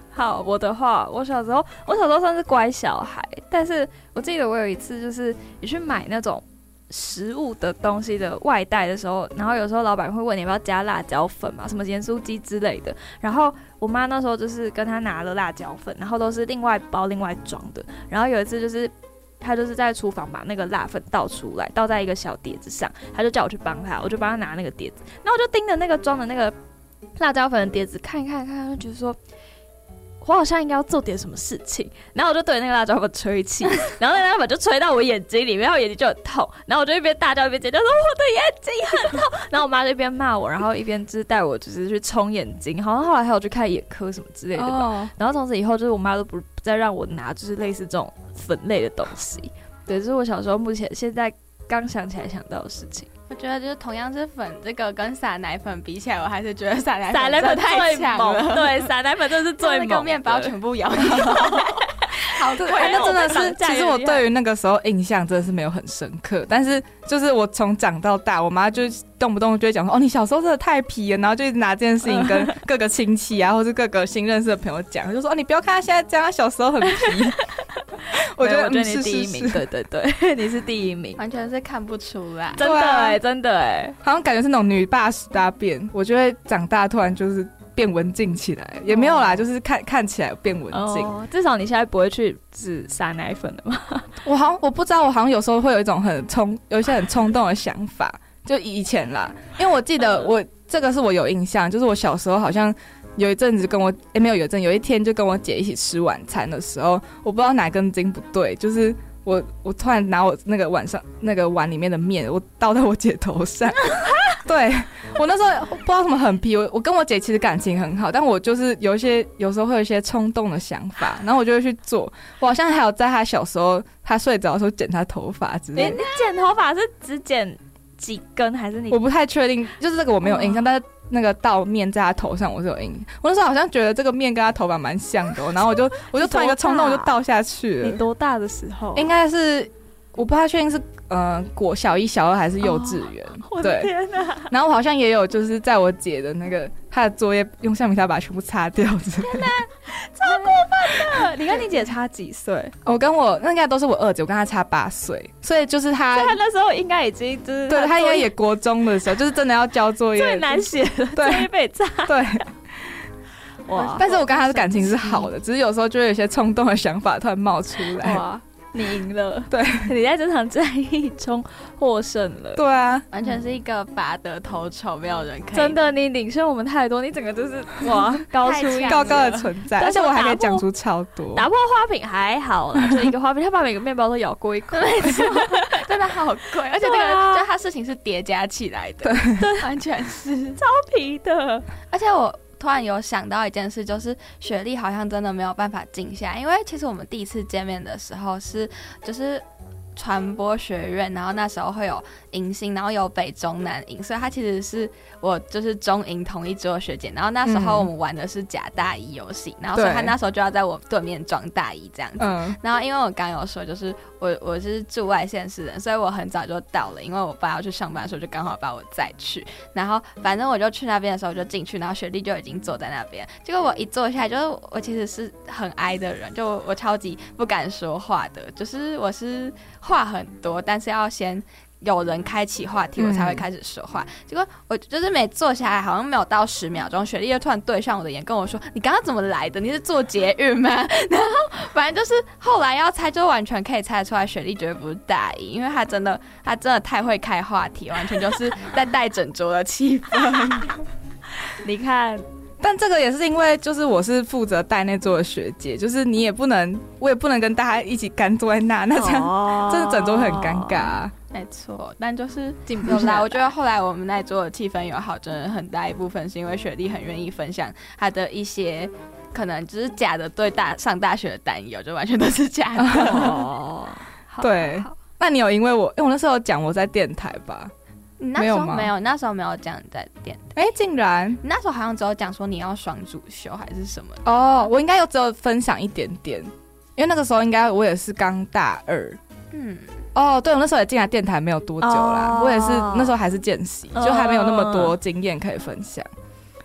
好，我的话，我小时候，我小时候算是乖小孩，但是我记得我有一次就是你去买那种食物的东西的外带的时候，然后有时候老板会问你要不要加辣椒粉嘛，什么盐酥鸡之类的，然后我妈那时候就是跟她拿了辣椒粉，然后都是另外包另外装的，然后有一次就是她就是在厨房把那个辣粉倒出来，倒在一个小碟子上，她就叫我去帮她，我就帮她拿那个碟子，然后我就盯着那个装的那个辣椒粉的碟子看一看看，就觉得说我好像应该要做点什么事情，然后我就对那个辣椒粉吹气，然后那个辣椒粉就吹到我眼睛里面，然后我眼睛就很痛，然后我就一边大叫一边尖叫说我的眼睛很痛，然后我妈就一边骂我，然后一边就是带我就是去冲眼睛，好像后来还有去看眼科什么之类的吧。Oh. 然后从此以后就是我妈都不不再让我拿就是类似这种粉类的东西。对，这是我小时候目前现在刚想起来想到的事情。 我觉得就是同样是粉，这个跟撒奶粉比起来，我还是觉得撒奶粉撒奶粉太强了。 对，撒奶粉真的是最猛的， 那个面包全部摇一摇。好贵， 那真的是，其实我对于那个时候印象真的是没有很深刻，但是就是我从长到大，我妈就动不动就会讲说，哦，你小时候真的太皮了，然后就一直拿这件事情跟各个亲戚啊，或是各个新认识的朋友讲，就说，哦，你不要看他现在这样，他小时候很皮。 我觉得，我觉得你第一名，对对对，你是第一名， 完全是看不出来， 真的哎、欸，真的哎、欸， 好像感觉是那种女霸十大变，我就会长大突然就是变文静起来，也没有啦，哦、就是看看起来变文静、 哦。至少你现在不会去只撒奶粉了吗？ 我好像我不知道，我好像有时候会有一种很冲，有一些很冲动的想法，就以前啦，因为我记得我这个是我有印象，就是我小时候好像。有一阵子跟我，哎、欸，没有有一阵，有一天就跟我姐一起吃晚餐的时候，我不知道哪根筋不对，就是我我突然拿我那个碗上那个碗里面的面，我倒在我姐头上。对，我那时候不知道什么很皮，我我跟我姐其实感情很好，但我就是有一些有时候会有一些冲动的想法，然后我就会去做。我好像还有在她小时候，她睡着的时候剪她头发之类的。 你剪头发是只剪几根还是你？ 我不太确定，就是这个我没有印象，哦、但是。那个倒面在他头上，我是有印象。我那时候好像觉得这个面跟他头发蛮像的、喔，然后我就我就突然一个冲动，我就倒下去了。 你多大的时候？ 应该是我不太确定是呃国小一、小二还是幼稚园。 哦、我的天哪！ 然后我好像也有就是在我姐的那个她的作业用橡皮擦把它全部擦掉之类的。 超过分的！你跟你姐差几岁？ 我跟我那应该都是我二姐，我跟她差八岁，所以就是她， 所以她那时候应该已经就是对，她应该也国中的时候，就是真的要交作业， 最难写的作业被擦。 对，哇！但是我跟她的感情是好的，只是有时候就会有一些冲动的想法突然冒出来。 哇！你赢了， 对， 你在这场战役中获胜了。 对啊， 完全是一个拔得头筹，没有人可以。 真的，你领先我们太多，你整个就是哇，高出高高的存在，而且我还可以讲出超多。 打破花瓶还好啦，就一个花瓶，他把每个面包都咬过一口， 没错，真的好贵，而且这个、啊、就他事情是叠加起来的， 对， 对，完全是超皮的， 而且我。突然有想到一件事，就是雪莉好像真的没有办法静下，因为其实我们第一次见面的时候是就是传播学院，然后那时候会有迎新，然后有北中南营，所以他其实是我就是中营同一桌的学姐，然后那时候我们玩的是假大一游戏、嗯，然后所以他那时候就要在我对面装大一这样子、嗯。然后因为我刚有说，就是我我是住外县市人，所以我很早就到了，因为我爸要去上班的时候就刚好把我载去，然后反正我就去那边的时候我就进去，然后雪莉就已经坐在那边，结果我一坐下来，就是我其实是很矮的人，就 我, 我超级不敢说话的，就是我是话很多，但是要先。有人开启话题我才会开始说话、嗯、结果我就是每坐下来好像没有到十秒钟，雪莉就突然对上我的眼跟我说你刚刚怎么来的，你是坐捷运吗？然后反正就是后来要猜就完全可以猜出来雪莉绝对不是大一，因为她真的她真的太会开话题，完全就是在带整桌的气氛。 你看， 但这个也是因为就是我是负责带那桌的学姐，就是你也不能我也不能跟大家一起干坐在那，那这样、哦、真的整桌很尴尬、啊。 没错，但就是进步啦。我觉得后来我们那桌的气氛有好，真的很大一部分是因为雪莉很愿意分享她的一些可能只是假的对大上大学的担忧，就完全都是假的。 哦，对。那你有因为我，因为我那时候有讲我在电台吧？ 你那时候没有，那时候没有讲你在电台。 哎、欸，竟然！ 你那时候好像只有讲说你要双主修还是什么？ 哦，我应该有只有分享一点点，因为那个时候应该我也是刚大二。嗯。哦，对，我那时候也进来电台没有多久啦， oh. 我也是那时候还是见习， oh. 就还没有那么多经验可以分享。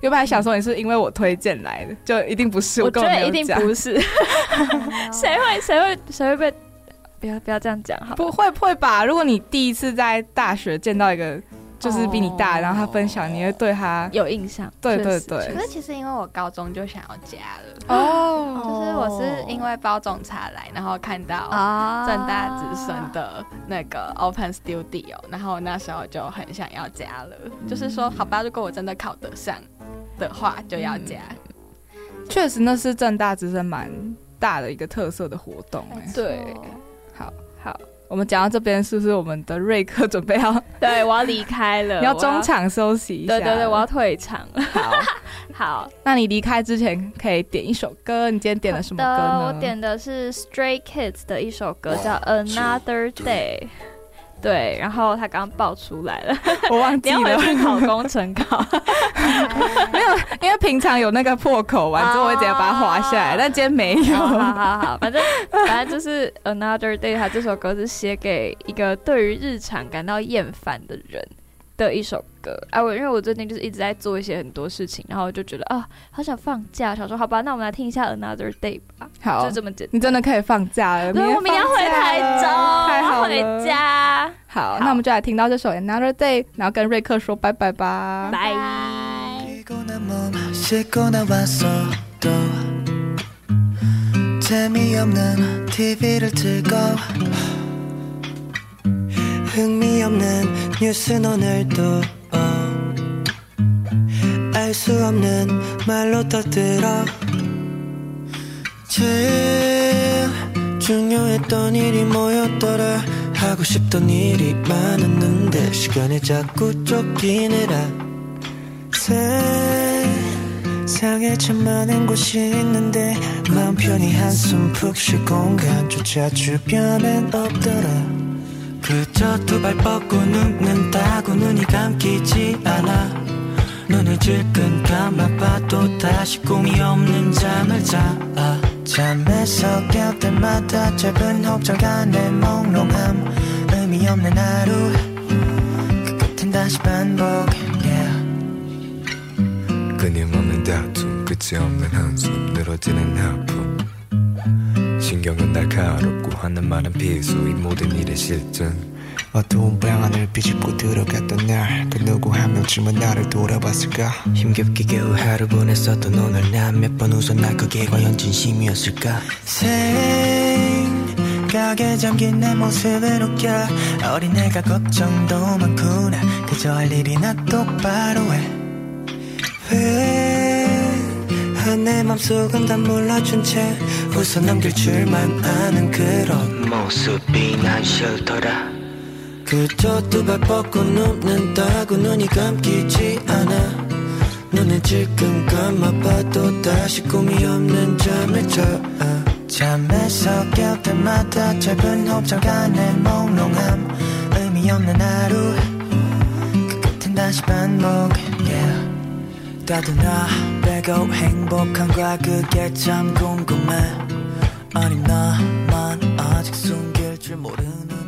原本还想说你是因为我推荐来的，就一定不是。 我觉得一定不是。谁会谁会谁会被？不要不要这样讲好。 不会不会吧？如果你第一次在大学见到一个就是比你大，哦、然后他分享，你会对他有印象。 对对对。 可是其实因为我高中就想要加了哦，就是我是因为包种茶来，然后看到政大之声的那个 Open Studio， 然后那时候就很想要加了。嗯、就是说，好吧，如果我真的考得上的话，就要加。 确、嗯、实，那是政大之声蛮大的一个特色的活动、欸。 对。 好好，我们讲到这边，是不是我们的瑞克准备要？ 对，我要离开了， 你要中场休息一下。 对对对，我要退场。 好， 好， 那你离开之前可以点一首歌，你今天点了什么歌呢？ 我点的是 Stray Kids 的一首歌，叫 Another Day。对，然后他刚刚爆出来了， 我忘记了。 你要回去考工程考， 没有，因为平常有那个破口完之后，我会直接把它划下来，但今天没有。 好好好，反正反正就是 Another Day， 他这首歌是写给一个对于日常感到厌烦的人的一首歌啊。我因为我最近就是一直在做一些很多事情，然后我就觉得啊，好想放假，想说好吧，那我们来听一下 Another Day 吧。 好， 就这么简单。 你真的可以放假了， 对，我明天回台中， 太好了， 回家。 好，那我们就来听到这首 Another Day， 然后跟瑞克说拜拜吧， 拜。 흥미없는뉴스는오늘도 알 수 없는 말로 떠들어 제일 중요했던 일이 뭐였더라 하고 싶던 일이 많았는데 시간에 자꾸 쫓기느라 세상에 참 많은 곳이 있는데 마음 편히 한숨 푹 쉴 공간조차 주변엔 없더라 그저 두 발 뻗고 눕는다고 눈이 감기지 않아 눈을 질끈 감아봐도 다시 꿈이 없는 잠을 자 잠에서 깰 때마다 짧은 호흡장간의 몽롱함 의미 없는 하루 그 끝은 다시 반복 yeah. 끊임없는 다툼 끝이 없는 한숨 늘어지는 아픔 신경은 날카롭고 하는 말은 비수 이 모든 일의 실증 어두운 방 안을 비집고 들어갔던 날 그 누구 한 명쯤은 나를 돌아봤을까 힘겹게 겨우 하루 보냈었던 오늘 난 몇 번 웃어 날 그게 과연 진심이었을까 생각에 잠긴 내 모습을 웃겨 어린애가 걱정도 많구나 그저 할 일이나 똑바로 해 왜 내 맘속은 다 몰라준 채 웃어 넘길 줄만 아는 그런 모습이 난 싫더라 그저 두 발 뻗고 눕는다고 눈이 감기지 않아 눈을 질끈 감아봐도 다시 꿈이 없는 잠을 자 잠에서 깰 때마다 짧은 호흡장간의 몽롱함 의미 없는 하루 그 끝은 다시 반복 yeah. 따뜻나 빼고 행복한가 그게 참 궁금해 아님 나만 아직 숨길 줄 모르는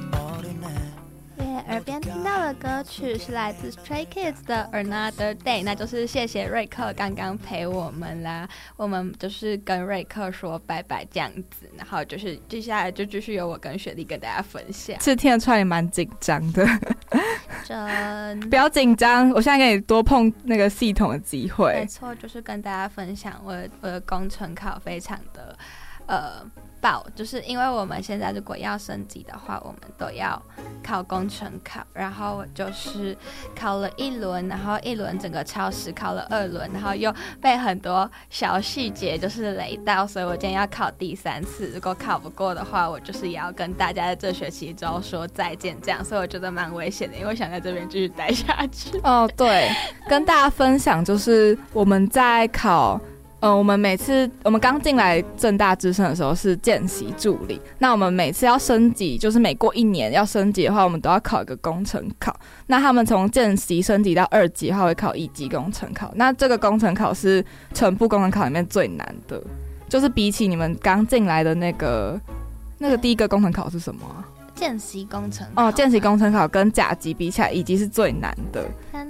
耳边听到的歌曲是来自 Stray Kids 的 Another Day， 那就是谢谢瑞克刚刚陪我们啦，我们就是跟瑞克说拜拜这样子，然后就是接下来就继续由我跟雪莉跟大家分享。 是听得出来你蛮紧张的， 真不要紧张，我现在给你多碰那个系统的机会。 没错，就是跟大家分享我的我的工程考非常的呃。就是因为我们现在如果要升级的话我们都要考工程考，然后我就是考了一轮，然后一轮整个超时，考了二轮，然后又被很多小细节就是雷到，所以我今天要考第三次，如果考不过的话我就是也要跟大家在这学期中说再见这样，所以我觉得蛮危险的，因为我想在这边继续待下去。 哦对，跟大家分享就是我们在考呃，我们每次我们刚进来政大之声的时候是见习助理，那我们每次要升级，就是每过一年要升级的话，我们都要考一个工程考。那他们从见习升级到二级的话，会考一级工程考。那这个工程考是全部工程考里面最难的，就是比起你们刚进来的那个那个第一个工程考是什么啊？ 见习工程考哦，见习工程考跟甲级比起来，乙级是最难的。 天哪！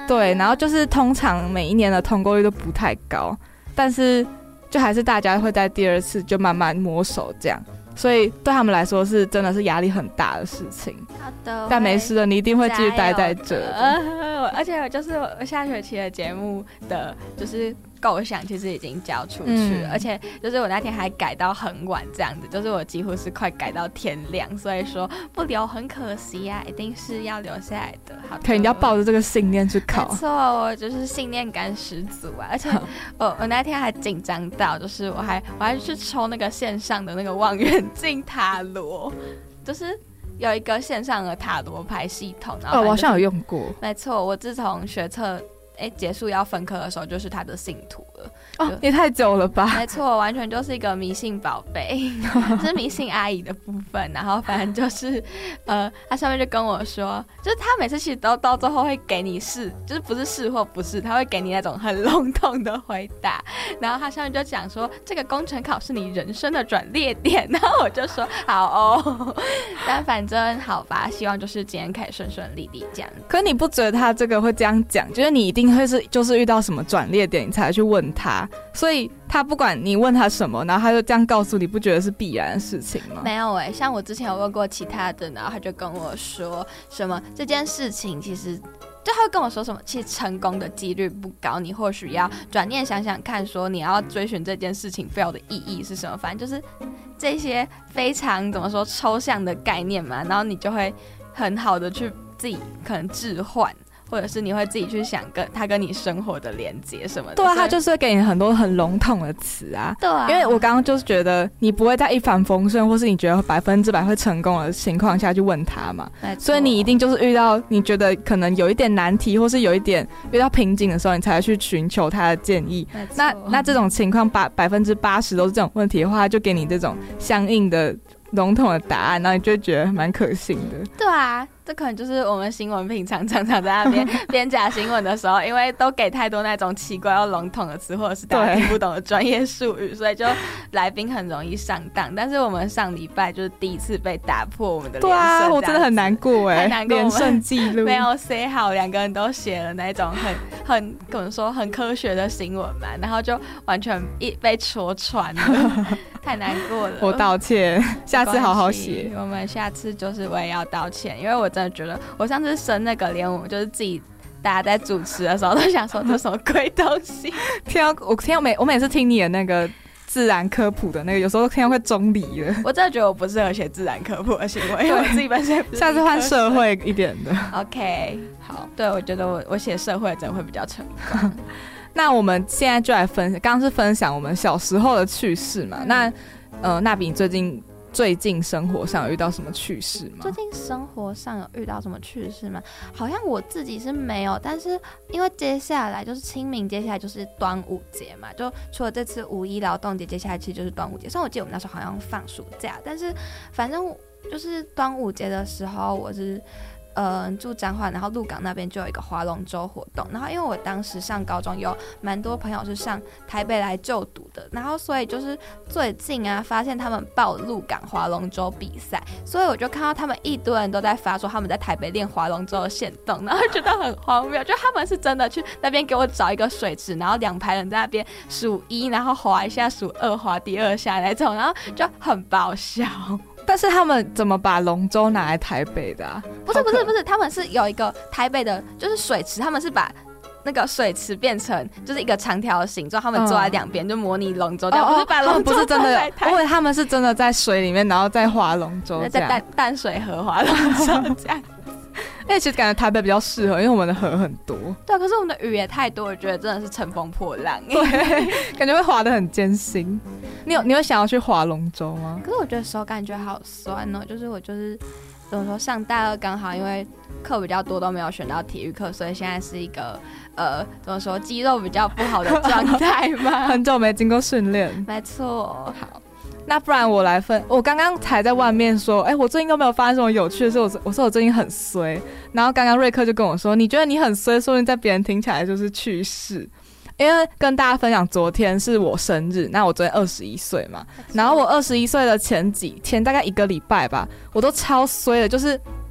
对，然后就是通常每一年的通过率都不太高，但是就还是大家会在第二次就慢慢摸熟这样，所以对他们来说是真的是压力很大的事情。 好的， 但没事的，你一定会继续待在这的。 呃、而且就是我下学期的节目的就是构想其实已经交出去了、嗯、而且就是我那天还改到很晚这样子，就是我几乎是快改到天亮，所以说不留很可惜啊，一定是要留下来的。好的， 可以，你要抱着这个信念去考。 没错，我就是信念感十足啊，而且我我那天还紧张到，就是我还我还去抽那个线上的那个望远镜塔罗，就是有一个线上的塔罗牌系统，然后、就是、 哦，我好像有用过。 没错，我自从学测哎结束要分科的时候，就是他的信徒了。 哦，也太久了吧？ 没错，完全就是一个迷信宝贝，是迷信阿姨的部分。然后反正就是，呃，他上面就跟我说，就是他每次其实都到最后会给你是，就是不是是或不是，他会给你那种很笼统的回答。然后他上面就讲说，这个工程考是你人生的转捩点。然后我就说好哦，但反正好吧，希望就是今天可以顺顺利利这样。 可你不觉得他这个会这样讲，就是你一定会是就是遇到什么转捩点，你才去问他？所以他不管你问他什么，然后他就这样告诉你，不觉得是必然的事情吗？ 没有哎、欸，像我之前有问过其他的，然后他就跟我说什么这件事情其实就他会跟我说什么，其实成功的几率不高，你或许要转念想想看，说你要追寻这件事情背后的意义是什么。反正就是这些非常怎么说抽象的概念嘛，然后你就会很好的去自己可能置换。或者是你会自己去想跟他跟你生活的连接什么的。 对啊，他就是会给你很多很笼统的词啊。 对啊， 因为我刚刚就是觉得你不会在一帆风顺或是你觉得百分之百会成功的情况下去问他嘛，所以你一定就是遇到你觉得可能有一点难题或是有一点遇到瓶颈的时候，你才会去寻求他的建议。那那这种情况八百分之八十都是这种问题的话，他就给你这种相应的笼统的答案，然后你就会觉得蛮可信的。 对啊，这可能就是我们新闻平常常常在那边编假新闻的时候，因为都给太多那种奇怪又笼统的词，或者是大家听不懂的专业术语，所以就来宾很容易上当。但是我们上礼拜就是第一次被打破我们的连胜，对啊，我真的很难过哎，连胜记录没有写好，两个人都写了那种很很怎么说很科学的新闻嘛，然后就完全一被戳穿了，太难过了。 我道歉，下次好好写。 我们下次就是我也要道歉，因为我真的觉得我上次生那个连我就是自己大家在主持的时候都想说这是什么鬼东西。 听到我听到每我每次听你的那个自然科普的那个，有时候听到会中离了。 我真的觉得我不适合写自然科普的行为，因为我自己本身也不是。 下次换社会一点的。 OK， 好，对，我觉得我我写社会真的会比较成功。 那我们现在就来分享，刚刚是分享我们小时候的趣事嘛。嗯、那呃，那比你最近最近生活上有遇到什么趣事吗？ 最近生活上有遇到什么趣事吗？好像我自己是没有，但是因为接下来就是清明，接下来就是端午节嘛，就除了这次五一劳动节，接下来其实就是端午节。虽然我记得我们那时候好像放暑假，但是反正就是端午节的时候，我是。呃，住彰化，然后鹿港那边就有一个划龙舟活动，然后因为我当时上高中有蛮多朋友是上台北来就读的，然后所以就是最近啊，发现他们报鹿港划龙舟比赛，所以我就看到他们一堆人都在发说他们在台北练划龙舟的限动，然后觉得很荒谬，就他们是真的去那边给我找一个水池，然后两排人在那边数一，然后划一下，数二，划第二下那种，然后就很爆笑。 但是他们怎么把龙舟拿来台北的啊？ 不是不是不是，他们是有一个台北的，就是水池，他们是把那个水池变成就是一个长条的形状，他们坐在两边、嗯、就模拟龙舟，但不是把龙舟不是真的，因为他们是真的在水里面，然后再划龙舟， 在淡淡水河划龙舟这样。 因为其实感觉台北比较适合，因为我们的河很多。 对，可是我们的雨也太多，我觉得真的是乘风破浪。 对，感觉会滑得很艰辛。你有你有想要去划龙舟吗？ 可是我觉得手感觉好酸哦，就是我就是怎么说，上大二刚好因为课比较多都没有选到体育课，所以现在是一个呃怎么说肌肉比较不好的状态嘛。 很久没经过训练。 没错。 好。那不然我来分，我刚刚才在外面说，哎、欸，我最近都没有发生什么有趣的事，我我说我最近很衰，然后刚刚瑞克就跟我说，你觉得你很衰，说不定在别人听起来就是趣事。因为跟大家分享，昨天是我生日，那我昨天二十一岁嘛，然后我二十一岁的前几天，大概一个礼拜吧，我都超衰的，就是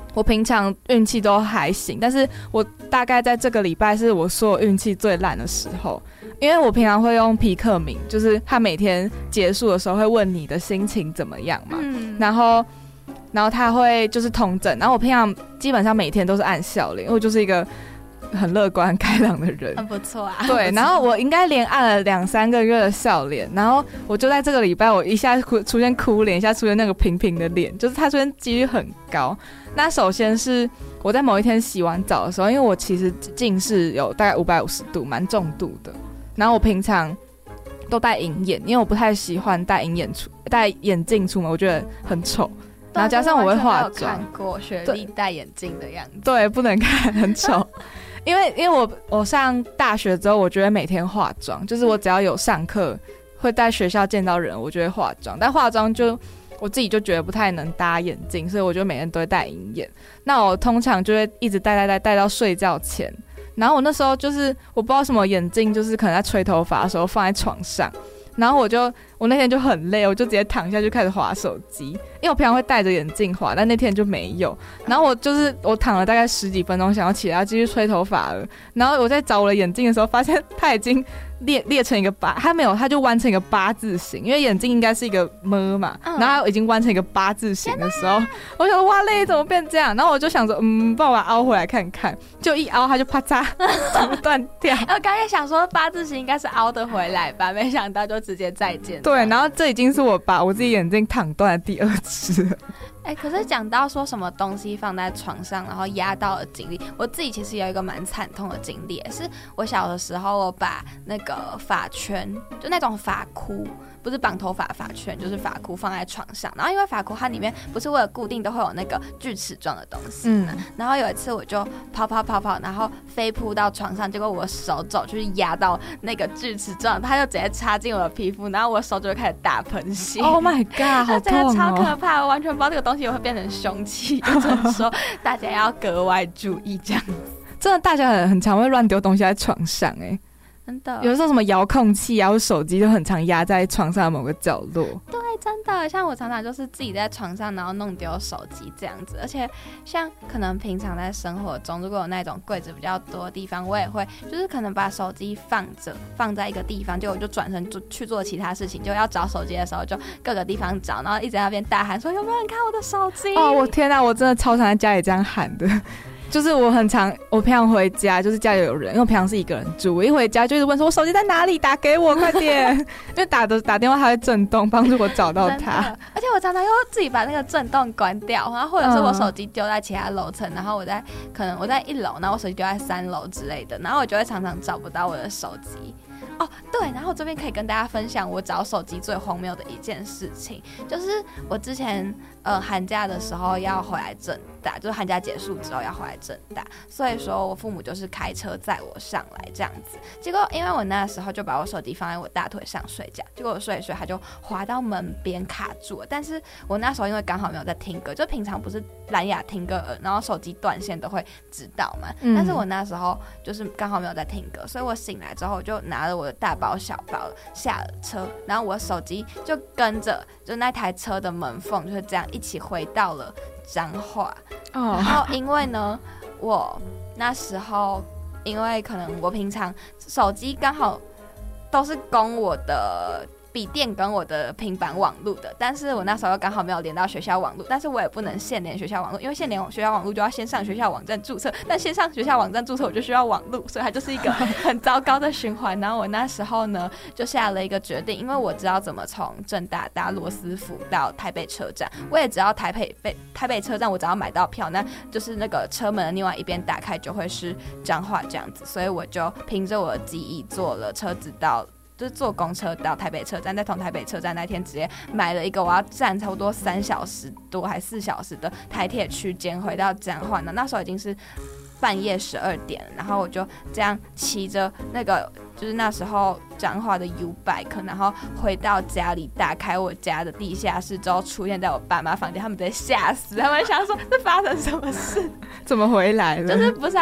我平常运气都还行，但是我大概在这个礼拜是我所有运气最烂的时候，因为我平常会用皮克敏，就是他每天结束的时候会问你的心情怎么样嘛，嗯、然后然后他会就是统整，然后我平常基本上每天都是按笑脸，因为我就是一个很乐观开朗的人， 很不错啊。 对，然后我应该连按了两三个月的笑脸，然后我就在这个礼拜，我一下出现哭脸，一下出现那个平平的脸，就是它出现几率很高。那首先是我在某一天洗完澡的时候，因为我其实近视有大概五百五十度，蛮重度的。然后我平常都戴银眼，因为我不太喜欢戴银眼出戴眼镜出门，我觉得很丑。然后加上我会化妆， 看过雪莉戴眼镜的样子， 对，不能看，很丑。因为因为我我上大学之后，我觉得每天化妆，就是我只要有上课会在学校见到人，我就会化妆。但化妆就我自己就觉得不太能搭眼镜，所以我就每天都会戴银眼。那我通常就会一直戴戴戴戴到睡觉前。然后我那时候就是我不知道什么眼镜，就是可能在吹头发的时候放在床上。然后我就我那天就很累，我就直接躺下就开始滑手机，因为我平常会戴着眼镜滑，但那天就没有。然后我就是我躺了大概十几分钟，想要起来要继续吹头发了。然后我在找我的眼镜的时候，发现它已经裂裂成一个八，它没有，它就弯成一个八字形，因为眼镜应该是一个么嘛，然后它已经弯成一个八字形的时候，我想说哇嘞，怎么变这样？然后我就想说，嗯，帮我把它凹回来看看，就一凹它就啪嚓全部断掉。 我刚才想说八字形应该是凹得回来吧，没想到就直接再见。 对，然后这已经是我把我自己眼镜躺断的第二次了。 哎、欸，可是讲到说什么东西放在床上然后压到的经历，我自己其实有一个蛮惨痛的经历，是我小的时候我把那个发圈，就那种发箍，不是绑头发发圈，就是发箍放在床上，然后因为发箍它里面不是为了固定都会有那个锯齿状的东西嘛、嗯，然后有一次我就跑跑跑跑，然后飞扑到床上，结果我手肘就是压到那个锯齿状，它就直接插进我的皮肤，然后我手就开始大喷血。 Oh my god， 好痛哦！ 真的超可怕，我完全不知道这个东西会变成凶器，就只能说大家要格外注意这样子。 真的，大家很很常会乱丢东西在床上、欸，哎。 真的， 有时候什么遥控器啊或手机都很常压在床上的某个角落。 对，真的，像我常常就是自己在床上然后弄丢手机这样子，而且像可能平常在生活中如果有那种柜子比较多的地方，我也会就是可能把手机放着放在一个地方，结果我就转身去做其他事情，就要找手机的时候就各个地方找，然后一直在那边大喊说有没有人看我的手机。 哦，我天啊，我真的超常在家里这样喊的。就是我很常，我平常回家就是家里有人，因为我平常是一个人住，我一回家就一直问说我手机在哪里，打给我快点，因为打的打电话它会震动，帮助我找到它。 而且我常常又自己把那个震动关掉，然后或者是我手机丢在其他楼层、嗯，然后我在可能我在一楼，然后我手机丢在三楼之类的，然后我就会常常找不到我的手机。哦，对，然后我这边可以跟大家分享我找手机最荒谬的一件事情，就是我之前呃寒假的时候要回来政大，就是寒假结束之后要回来政大，所以说我父母就是开车载我上来这样子。结果因为我那时候就把我手机放在我大腿上睡觉，结果我睡一睡它就滑到门边卡住了。但是我那时候因为刚好没有在听歌，就平常不是蓝牙听歌耳，然后手机断线都会知道嘛、嗯，但是我那时候就是刚好没有在听歌，所以我醒来之后我就拿了我的大包小包下了车，然后我手机就跟着就那台车的门缝就是这样一起回到了彰化、哦、然后因为呢我那时候因为可能我平常手机刚好都是供我的笔电跟我的平板网路的，但是我那时候刚好没有连到学校网路，但是我也不能线连学校网路，因为线连学校网路就要先上学校网站注册，但先上学校网站注册我就需要网路，所以它就是一个很糟糕的循环。然后我那时候呢就下了一个决定，因为我知道怎么从政大搭罗斯福到台北车站，我也知道台北北台北车站我只要买到票，那就是那个车门的另外一边打开就会是彰化这样子，所以我就凭着我的记忆坐了车子到就是坐公车到台北车站，再从台北车站那天直接买了一个我要站差不多三小时多还四小时的台铁区间回到彰化呢。那时候已经是半夜十二点了，然后我就这样骑着那个就是那时候彰化的 U bike， 然后回到家里，打开我家的地下室之后，出现在我爸妈房间，他们直接吓死，他们想说这发生什么事， 怎么回来了？ 就是不是啊。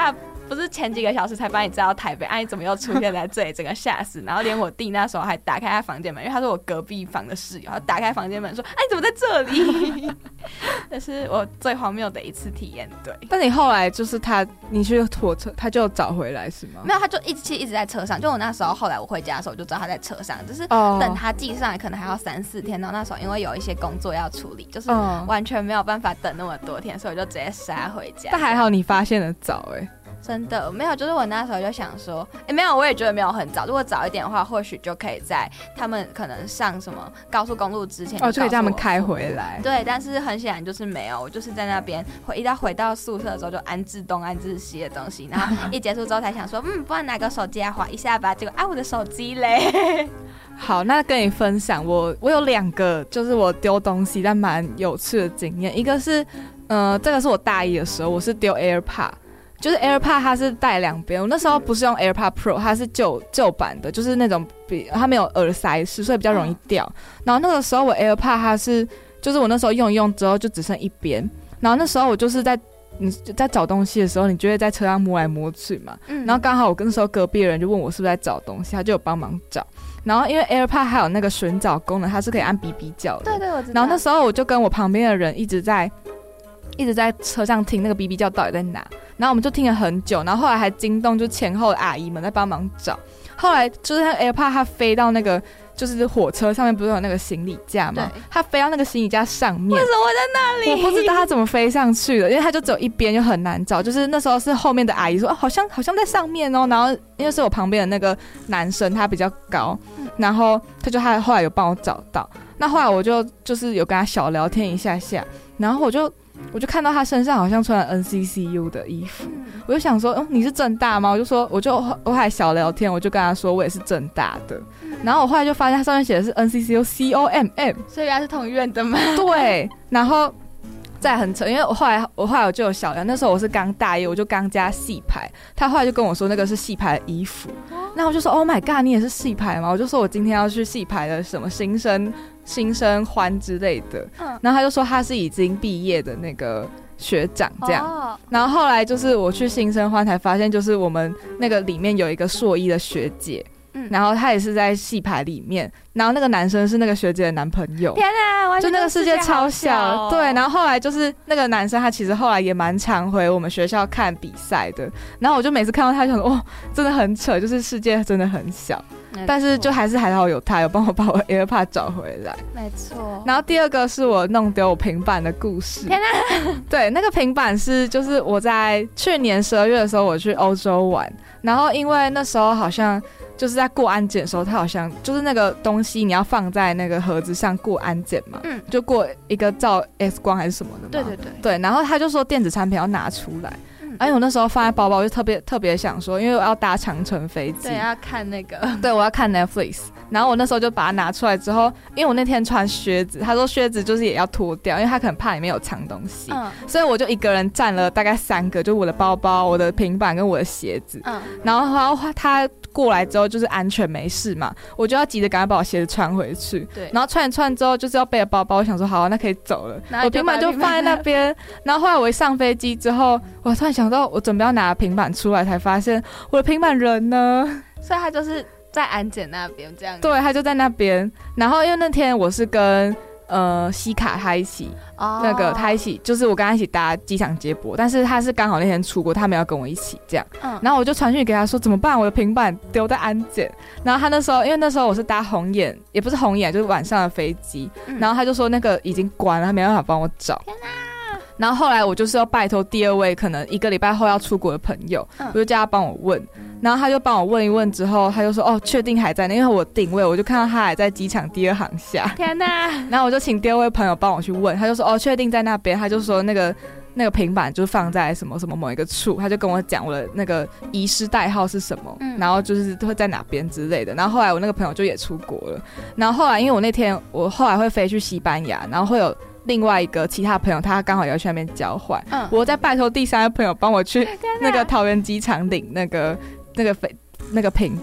不是前几个小时才把你载到台北，哎、啊，你怎么又出现在这里？整个吓死。然后连我弟那时候还打开他房间门，因为他是我隔壁房的室友，他打开房间门说：“哎、啊，你怎么在这里？”这是我最荒谬的一次体验。对， 但你后来就是他，你去火车，他就找回来是吗？ 没有，他就一直一直在车上。就我那时候后来我回家的时候，我就知道他在车上，只是等他寄上来可能还要三四天。然后那时候因为有一些工作要处理，就是完全没有办法等那么多天，所以我就直接杀回家。 但还好你发现的早哎、欸。 真的没有，就是我那时候就想说，哎、欸，没有，我也觉得没有很早。如果早一点的话，或许就可以在他们可能上什么高速公路之前哦，就可以叫他们开回来。 对，但是很显然就是没有，我就是在那边回一到回到宿舍的时候就安置东安置西的东西，然后一结束之后才想说，嗯，不然拿个手机来滑一下吧。结果啊，我的手机嘞。 好，那跟你分享，我我有两个就是我丢东西但蛮有趣的经验，一个是，呃，这个是我大一的时候，我是丢 AirPod。就是 AirPod 它是带两边，我那时候不是用 AirPod Pro， 它是旧旧版的，就是那种比它没有耳塞式，所以比较容易掉。嗯、然后那个时候我 AirPod 它是，就是我那时候用一用之后就只剩一边，然后那时候我就是在你在找东西的时候，你就会在车上摸来摸去嘛。嗯、然后刚好我那时候隔壁的人就问我是不是在找东西，他就有帮忙找。然后因为 AirPod 还有那个寻找功能，它是可以按哔哔叫的。 对对，我知道。 然后那时候我就跟我旁边的人一直在。一直在车上听那个哔哔叫到底在哪，然后我们就听了很久，然后后来还惊动就前后的阿姨们在帮忙找。后来就是那个 AirPod 它飞到那个就是火车上面，不是有那个行李架吗？它飞到那个行李架上面。 为什么会在那里？ 我不知道它怎么飞上去的，因为它就只有一边，就很难找。就是那时候是后面的阿姨说，啊、好像好像在上面哦。然后因为是我旁边的那个男生，他比较高，然后他就他后来有帮我找到。那后来我就就是有跟他小聊天一下下，然后我就。我就看到他身上好像穿了 N C C U 的衣服，嗯、我就想说，嗯，你是政大吗？我就说，我就我还小聊天，我就跟他说我也是政大的，嗯、然后我后来就发现他上面写的是 N C C U C O M M， 所以他是同院的吗？ 对，然后再很扯，因为我后来我后来我就有小聊，那时候我是刚大一，我就刚加系排，他后来就跟我说那个是系排的衣服，那我就说 Oh my god， 你也是系排吗？我就说我今天要去系排的什么新生。新生欢之类的，嗯、然后他就说他是已经毕业的那个学长这样，哦、然后后来就是我去新生欢才发现，就是我们那个里面有一个硕一的学姐，嗯、然后她也是在系排里面，然后那个男生是那个学姐的男朋友， 天啊， 就那个世界超小， 哦、 对，然后后来就是那个男生他其实后来也蛮常回我们学校看比赛的，然后我就每次看到他就想说，哦，真的很扯，就是世界真的很小。但是就还是还好有他有帮我把我 AirPod 找回来， 没错。 然后第二个是我弄丢我平板的故事。 天哪！ 对，那个平板是就是我在去年十二月的时候我去欧洲玩，然后因为那时候好像就是在过安检的时候，他好像就是那个东西你要放在那个盒子上过安检嘛，嗯，就过一个照 X 光还是什么的嘛。 对对对。 对，然后他就说电子产品要拿出来。而且我那时候放在包包，我就特别特别想说，因为我要搭长程飞机， 对，要看那个， 对，我要看 Netflix。然后我那时候就把它拿出来之后，因为我那天穿靴子，他说靴子就是也要脱掉，因为他可能怕里面有藏东西，嗯、所以我就一个人占了大概三个，就我的包包、我的平板跟我的鞋子。嗯，然后然后他过来之后就是安全没事嘛，我就要急着赶快把我鞋子穿回去。对，然后穿一穿之后就是要背着包包，我想说好、啊，那可以走了。我平板就放在那边，然后后来我一上飞机之后，我突然想到，我准备要拿平板出来，才发现我的平板人呢？ 所以他就是在安检那边这样。 对，他就在那边。然后因为那天我是跟呃西卡他一起，哦、那个他一起，就是我跟他一起搭机场接驳，但是他是刚好那天出国，他没有跟我一起这样。嗯、然后我就传讯给他说怎么办？我的平板丢在安检。然后他那时候因为那时候我是搭红眼，也不是红眼，就是晚上的飞机。嗯、然后他就说那个已经关了，他没办法帮我找。天哪！然后后来我就是要拜托第二位可能一个礼拜后要出国的朋友，嗯、我就叫他帮我问，然后他就帮我问一问之后，他就说哦，确定还在那，因为我定位，我就看到他还在机场第二航厦。 天哪！ 然后我就请第二位朋友帮我去问，他就说哦，确定在那边，他就说那个那个平板就放在什么什么某一个处，他就跟我讲我的那个遗失代号是什么，嗯、然后就是会在哪边之类的。然后后来我那个朋友就也出国了，然后后来因为我那天我后来会飞去西班牙，然后会有另外一个其他朋友，他刚好也要去那边交换，嗯、我再拜托第三个朋友帮我去那个桃园机场领那个那个飞那个平板。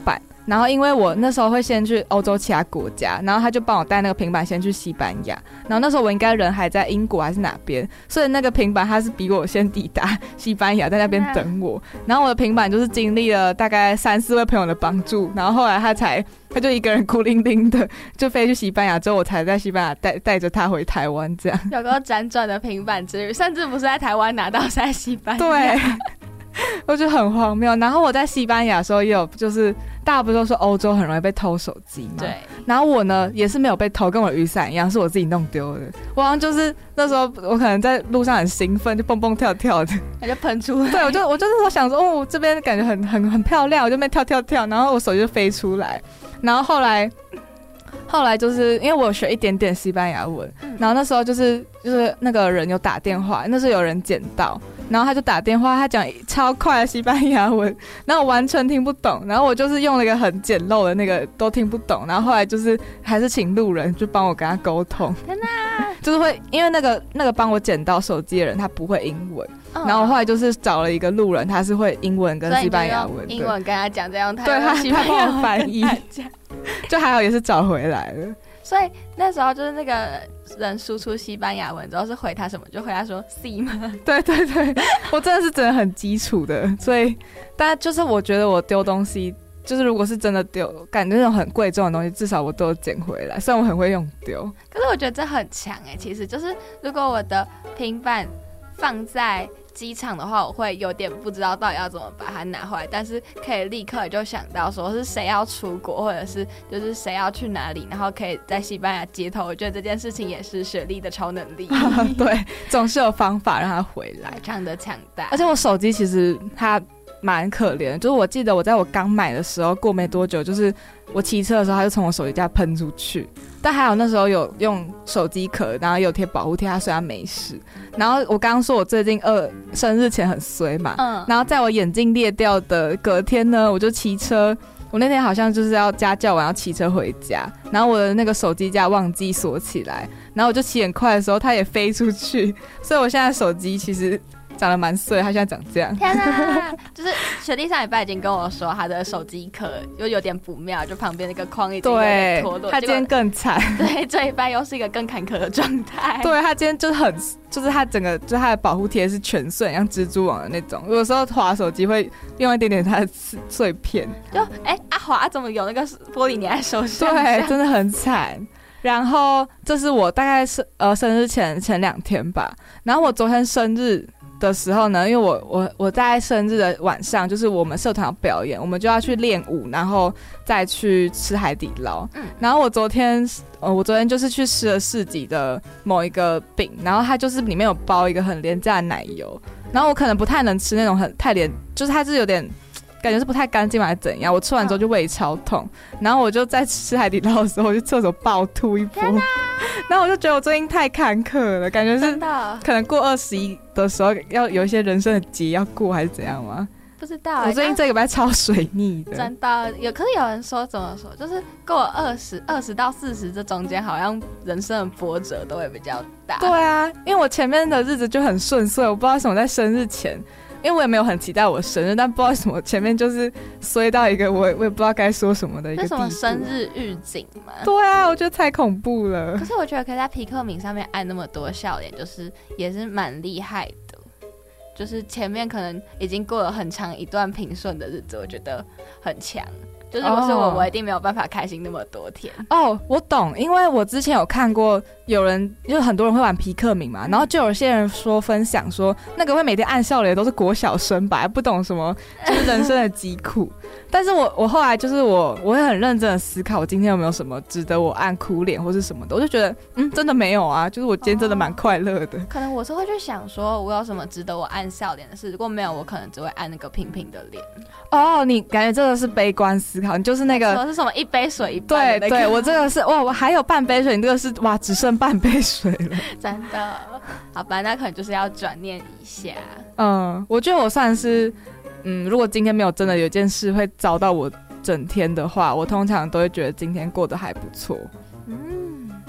然后因为我那时候会先去欧洲其他国家，然后他就帮我带那个平板先去西班牙，然后那时候我应该人还在英国还是哪边，所以那个平板他是比我先抵达西班牙，在那边等我。然后我的平板就是经历了大概三四位朋友的帮助，然后后来他才他就一个人孤零零的就飞去西班牙，之后我才在西班牙带带着他回台湾，这样有个辗转的平板之旅，甚至不是在台湾拿到，是在西班牙。 对。我觉得很荒谬。然后我在西班牙的时候也有，就是大家不是都说欧洲很容易被偷手机吗？ 对。 然后我呢也是没有被偷，跟我的雨伞一样，是我自己弄丢的。我好像就是那时候我可能在路上很兴奋，就蹦蹦跳跳的， 它就喷出来。 对，我就我就那时候想说，哦，这边感觉很很很漂亮，我就那边跳跳跳，然后我手机就飞出来。然后后来。后来就是因为我有学一点点西班牙文，嗯、然后那时候就是就是那个人有打电话，那时候有人捡到，然后他就打电话，他讲超快的西班牙文，然后我完全听不懂，然后我就是用了一个很简陋的那个都听不懂，然后后来就是还是请路人就帮我跟他沟通， 天哪， 就是会因为那个那个帮我捡到手机的人他不会英文。哦、然后我后来就是找了一个路人，他是会英文跟西班牙文， 英文跟他讲，这样对他他帮我翻译，就还好也是找回来了。 所以那时候就是那个人输出西班牙文之后是回他什么，就回他说 C 吗？ 对对对，我真的是真的很基础的，所以但就是我觉得我丢东西，就是如果是真的丢，感觉那种很贵重的东西，至少我都有捡回来。虽然我很会用丢， 可是我觉得这很强哎、欸。其实就是如果我的平板放在机场的话，我会有点不知道到底要怎么把它拿回来，但是可以立刻就想到说是谁要出国，或者是就是谁要去哪里，然后可以在西班牙接头。我觉得这件事情也是雪莉的超能力。 对，总是有方法让它回来， 非常的强大。 而且我手机其实它蛮可怜的，就是我记得我在我刚买的时候，过没多久，就是我骑车的时候，它就从我手机架喷出去。但还好那时候有用手机壳，然后有贴保护贴，它虽然没事。然后我刚刚说我最近二生日前很衰嘛，嗯，然后在我眼镜裂掉的隔天呢，我就骑车。我那天好像就是要家教完要骑车回家，然后我的那个手机架忘记锁起来，然后我就骑很快的时候，它也飞出去，所以我现在手机其实长得蛮碎，他现在长这样。 天哪！就是雪莉上礼拜已经跟我说，他的手机壳又有点不妙，就旁边那个框已经有点脱落。 他今天更惨。 对，这一拜又是一个更坎坷的状态。 对，他今天就是很，就是他整个，就是他的保护贴是全碎，像蜘蛛网的那种。有时候滑手机会用一点点它的碎片。 就哎、欸、啊滑怎么有那个玻璃粘在手上？ 对，真的很惨。然后这是我大概是呃生日前前两天吧，然后我昨天生日的时候呢，因为我我我在生日的晚上，就是我们社团表演，我们就要去练舞，然后再去吃海底捞。嗯，然后我昨天呃我昨天就是去吃了市集的某一个饼，然后它就是里面有包一个很廉价的奶油，然后我可能不太能吃那种很太廉，就是它是有点。感觉是不太干净还是怎样，我吃完之后就胃超痛，然后我就在吃海底捞的时候，我去厕所暴吐一波，然后我就觉得我最近太坎坷了，感觉是可能过二十一的时候要有一些人生的劫要过还是怎样吗？ 不知道、欸， 我最近这个礼拜超水逆的， 真的有。可是有人说怎么说，就是过二十二十到四十这中间，好像人生的波折都会比较大。 对啊，因为我前面的日子就很顺遂，我不知道为什么在生日前。因为我也没有很期待我生日，但不知道为什么前面就是衰到一个我也我也不知道该说什么的一个地步。 那什么生日预警吗？ 对啊，我觉得太恐怖了。 可是我觉得可以在皮克敏上面按那么多笑脸，就是也是蛮厉害的。就是前面可能已经过了很长一段平顺的日子，我觉得很强。就是如果是我， oh. 我一定没有办法开心那么多天。 哦、oh, ，我懂，因为我之前有看过有人，就是很多人会玩皮克敏嘛，然后就有些人说分享说，那个会每天按笑脸的都是国小生吧，不懂什么就是人生的疾苦。但是我我后来就是我我会很认真的思考，我今天有没有什么值得我按哭脸或是什么的，我就觉得嗯，真的没有啊，就是我今天真的蛮快乐的。 可能我是会去想说，我有什么值得我按笑脸的事，如果没有，我可能只会按那个平平的脸。 哦，你感觉这个是悲观思考，你就是那个说是什么一杯水一半的、那个、 对对，我这个是哇，我还有半杯水，你这个是哇，只剩半杯水了。 真的，好吧，那可能就是要转念一下。 嗯，我觉得我算是。嗯，如果今天没有真的有件事会糟到我整天的话，我通常都会觉得今天过得还不错。 嗯，我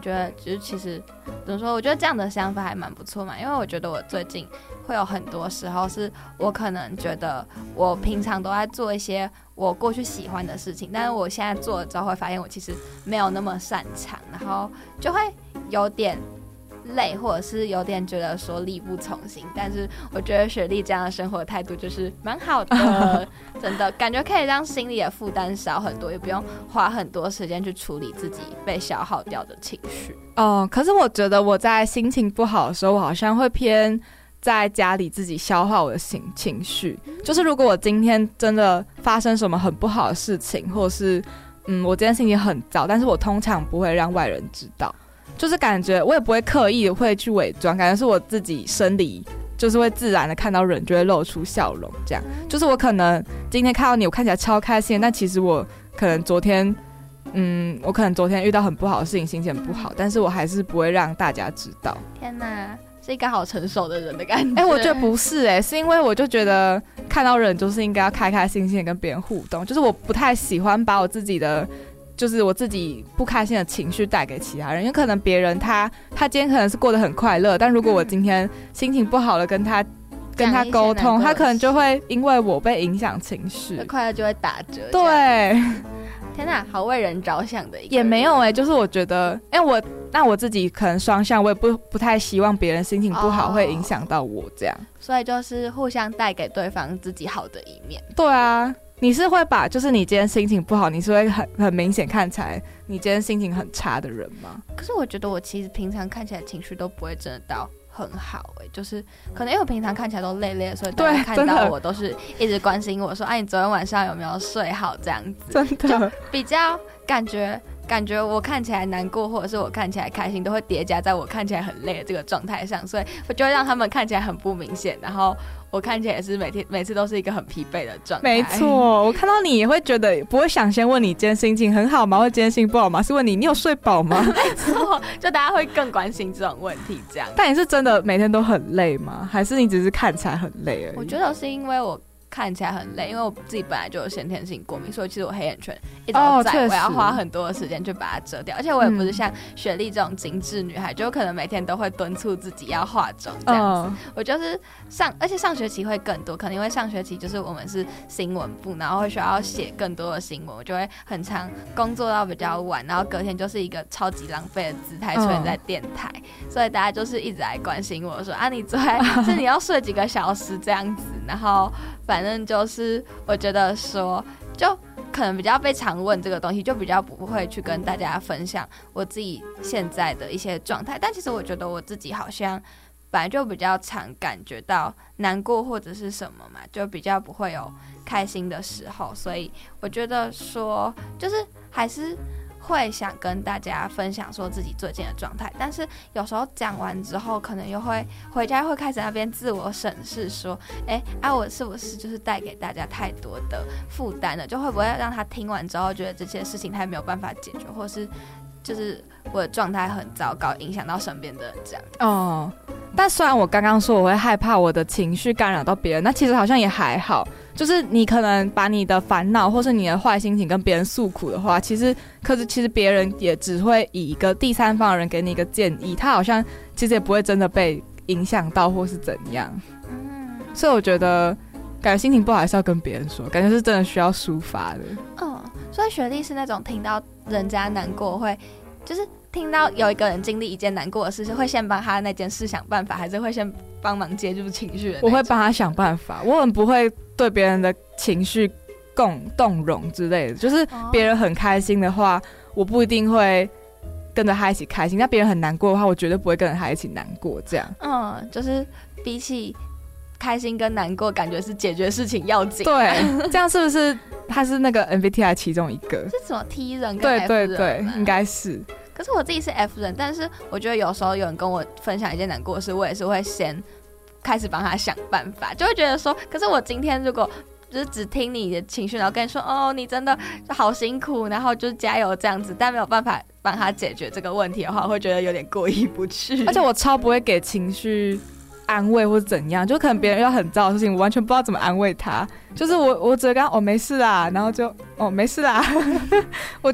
觉得就是其实怎么说，我觉得这样的想法还蛮不错嘛，因为我觉得我最近会有很多时候是我可能觉得我平常都在做一些我过去喜欢的事情，但是我现在做了之后会发现我其实没有那么擅长，然后就会有点累，或者是有点觉得说力不从心。但是我觉得雪莉这样的生活态度就是蛮好的，真的感觉可以让心里的负担少很多，也不用花很多时间去处理自己被消耗掉的情绪。 哦，可是我觉得我在心情不好的时候，我好像会偏在家里自己消化我的情情绪。就是如果我今天真的发生什么很不好的事情，或者是嗯我今天心情很糟，但是我通常不会让外人知道。就是感觉我也不会刻意的会去伪装，感觉是我自己生理就是会自然的看到人就会露出笑容，这样。就是我可能今天看到你，我看起来超开心，但其实我可能昨天，嗯，我可能昨天遇到很不好的事情，心情很不好，但是我还是不会让大家知道。 天哪，是一个好成熟的人的感觉。 哎、欸，我觉得不是哎、欸，是因为我就觉得看到人就是应该要开开心心的跟别人互动，就是我不太喜欢把我自己的。就是我自己不开心的情绪带给其他人，因为可能别人他他今天可能是过得很快乐，但如果我今天心情不好了，跟他跟他沟通，他可能就会因为我被影响情绪， 快乐就会打折。 对， 天哪，好为人着想的一个人。 也没有哎、欸，就是我觉得，哎、欸，我那我自己可能双向，我也不不太希望别人心情不好会影响到我这样， 所以就是互相带给对方自己好的一面。 对啊。你是会把就是你今天心情不好，你是会很很明显看起来你今天心情很差的人吗？ 可是我觉得我其实平常看起来情绪都不会真的到很好哎、欸，就是可能因为我平常看起来都累累的，所以大家看到我都是一直关心我说，哎、啊，你昨天晚上有没有睡好这样子？ 真的就比较感觉感觉我看起来难过，或者是我看起来开心，都会叠加在我看起来很累的这个状态上，所以我就会让他们看起来很不明显，然后我看起来也是每天每次都是一个很疲惫的状态。 没错，我看到你也会觉得不会想先问你今天心情很好吗，或今天心情不好吗？是问你你有睡饱吗？ 没错，就大家会更关心这种问题这样。 但你是真的每天都很累吗？还是你只是看起来很累而已？ 我觉得是因为我看起来很累，因为我自己本来就有先天性过敏，所以其实我黑眼圈一直都在、哦、我要花很多的时间去把它遮掉，而且我也不是像雪莉这种精致女孩、嗯、就可能每天都会敦促自己要化妆这样子、哦、我就是上而且上学期会更多，可能因为上学期就是我们是新闻部，然后会需要写更多的新闻，我就会很常工作到比较晚，然后隔天就是一个超级狼狈的姿态出现在电台、哦、所以大家就是一直来关心我说啊你昨天是你要睡几个小时这样子，然后反正就是我觉得说就可能比较被常问这个东西，就比较不会去跟大家分享我自己现在的一些状态，但其实我觉得我自己好像本来就比较常感觉到难过或者是什么嘛，就比较不会有开心的时候，所以我觉得说就是还是会想跟大家分享说自己最近的状态，但是有时候讲完之后可能又会回家会开始那边自我审视说哎啊我是不是就是带给大家太多的负担了，就会不会让他听完之后觉得这些事情他没有办法解决，或是就是我的状态很糟糕影响到身边的人这样。 哦，但虽然我刚刚说我会害怕我的情绪干扰到别人，那其实好像也还好，就是你可能把你的烦恼或是你的坏心情跟别人诉苦的话，其实可是其实别人也只会以一个第三方的人给你一个建议，他好像其实也不会真的被影响到或是怎样。嗯，所以我觉得感觉心情不好还是要跟别人说，感觉是真的需要抒发的。 嗯，所以雪莉是那种听到人家难过会就是听到有一个人经历一件难过的事，是会先帮他那件事想办法，还是会先帮忙接住情绪的？ 我会帮他想办法，我很不会对别人的情绪共动容之类的，就是别人很开心的话、哦、我不一定会跟着他一起开心，那别人很难过的话我绝对不会跟着他一起难过这样。 嗯，就是比起开心跟难过感觉是解决事情要紧。 对，这样是不是他是那个 M B T I 其中一个？ 是什么 T 人跟 F 人？ 对对对，应该是。 可是我自己是 F 人，但是我觉得有时候有人跟我分享一件难过的事，我也是会先开始帮他想办法，就会觉得说，可是我今天如果就是只听你的情绪，然后跟你说哦你真的好辛苦，然后就加油这样子，但没有办法帮他解决这个问题的话，我会觉得有点过意不去。 而且我超不会给情绪安慰或者怎样，就可能别人要很糟的事情，我完全不知道怎么安慰他，就是我我只会跟他哦没事啦，然后就哦没事啦我就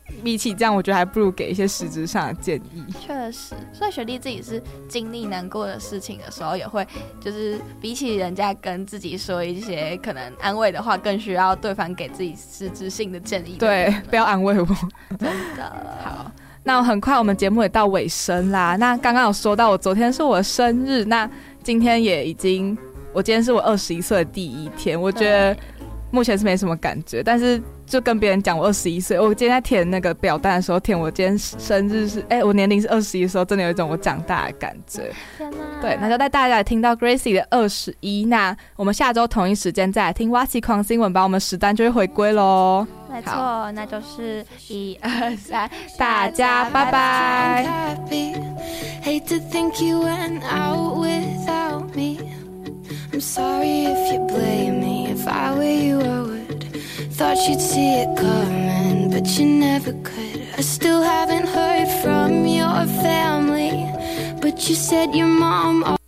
比起这样，我觉得还不如给一些实质上的建议。 确实，所以学弟自己是经历难过的事情的时候，也会就是比起人家跟自己说一些可能安慰的话，更需要对方给自己实质性的建议。 对，不要安慰我。 真的好。那很快我们节目也到尾声啦。那刚刚有说到我昨天是我的生日，那今天也已经，我今天是我二十一岁的第一天，我觉得目前是没什么感觉，但是就跟别人讲我二十一岁。我今天在填那个表单的时候，填我今天生日是，哎、欸，我年龄是二十一的时候，真的有一种我长大的感觉。对，那就带大家来听到 Gracie 的二十一。那我们下周同一时间再来听挖起狂新闻吧，我们时单就会回归喽。 没错，那就是一二三， 大家拜拜。 Hate to think you went out without me. I'm sorry if you blame me. If I were you, I would. Thought you'd see it coming, but you never could. I still haven't heard from your family, but you said your mom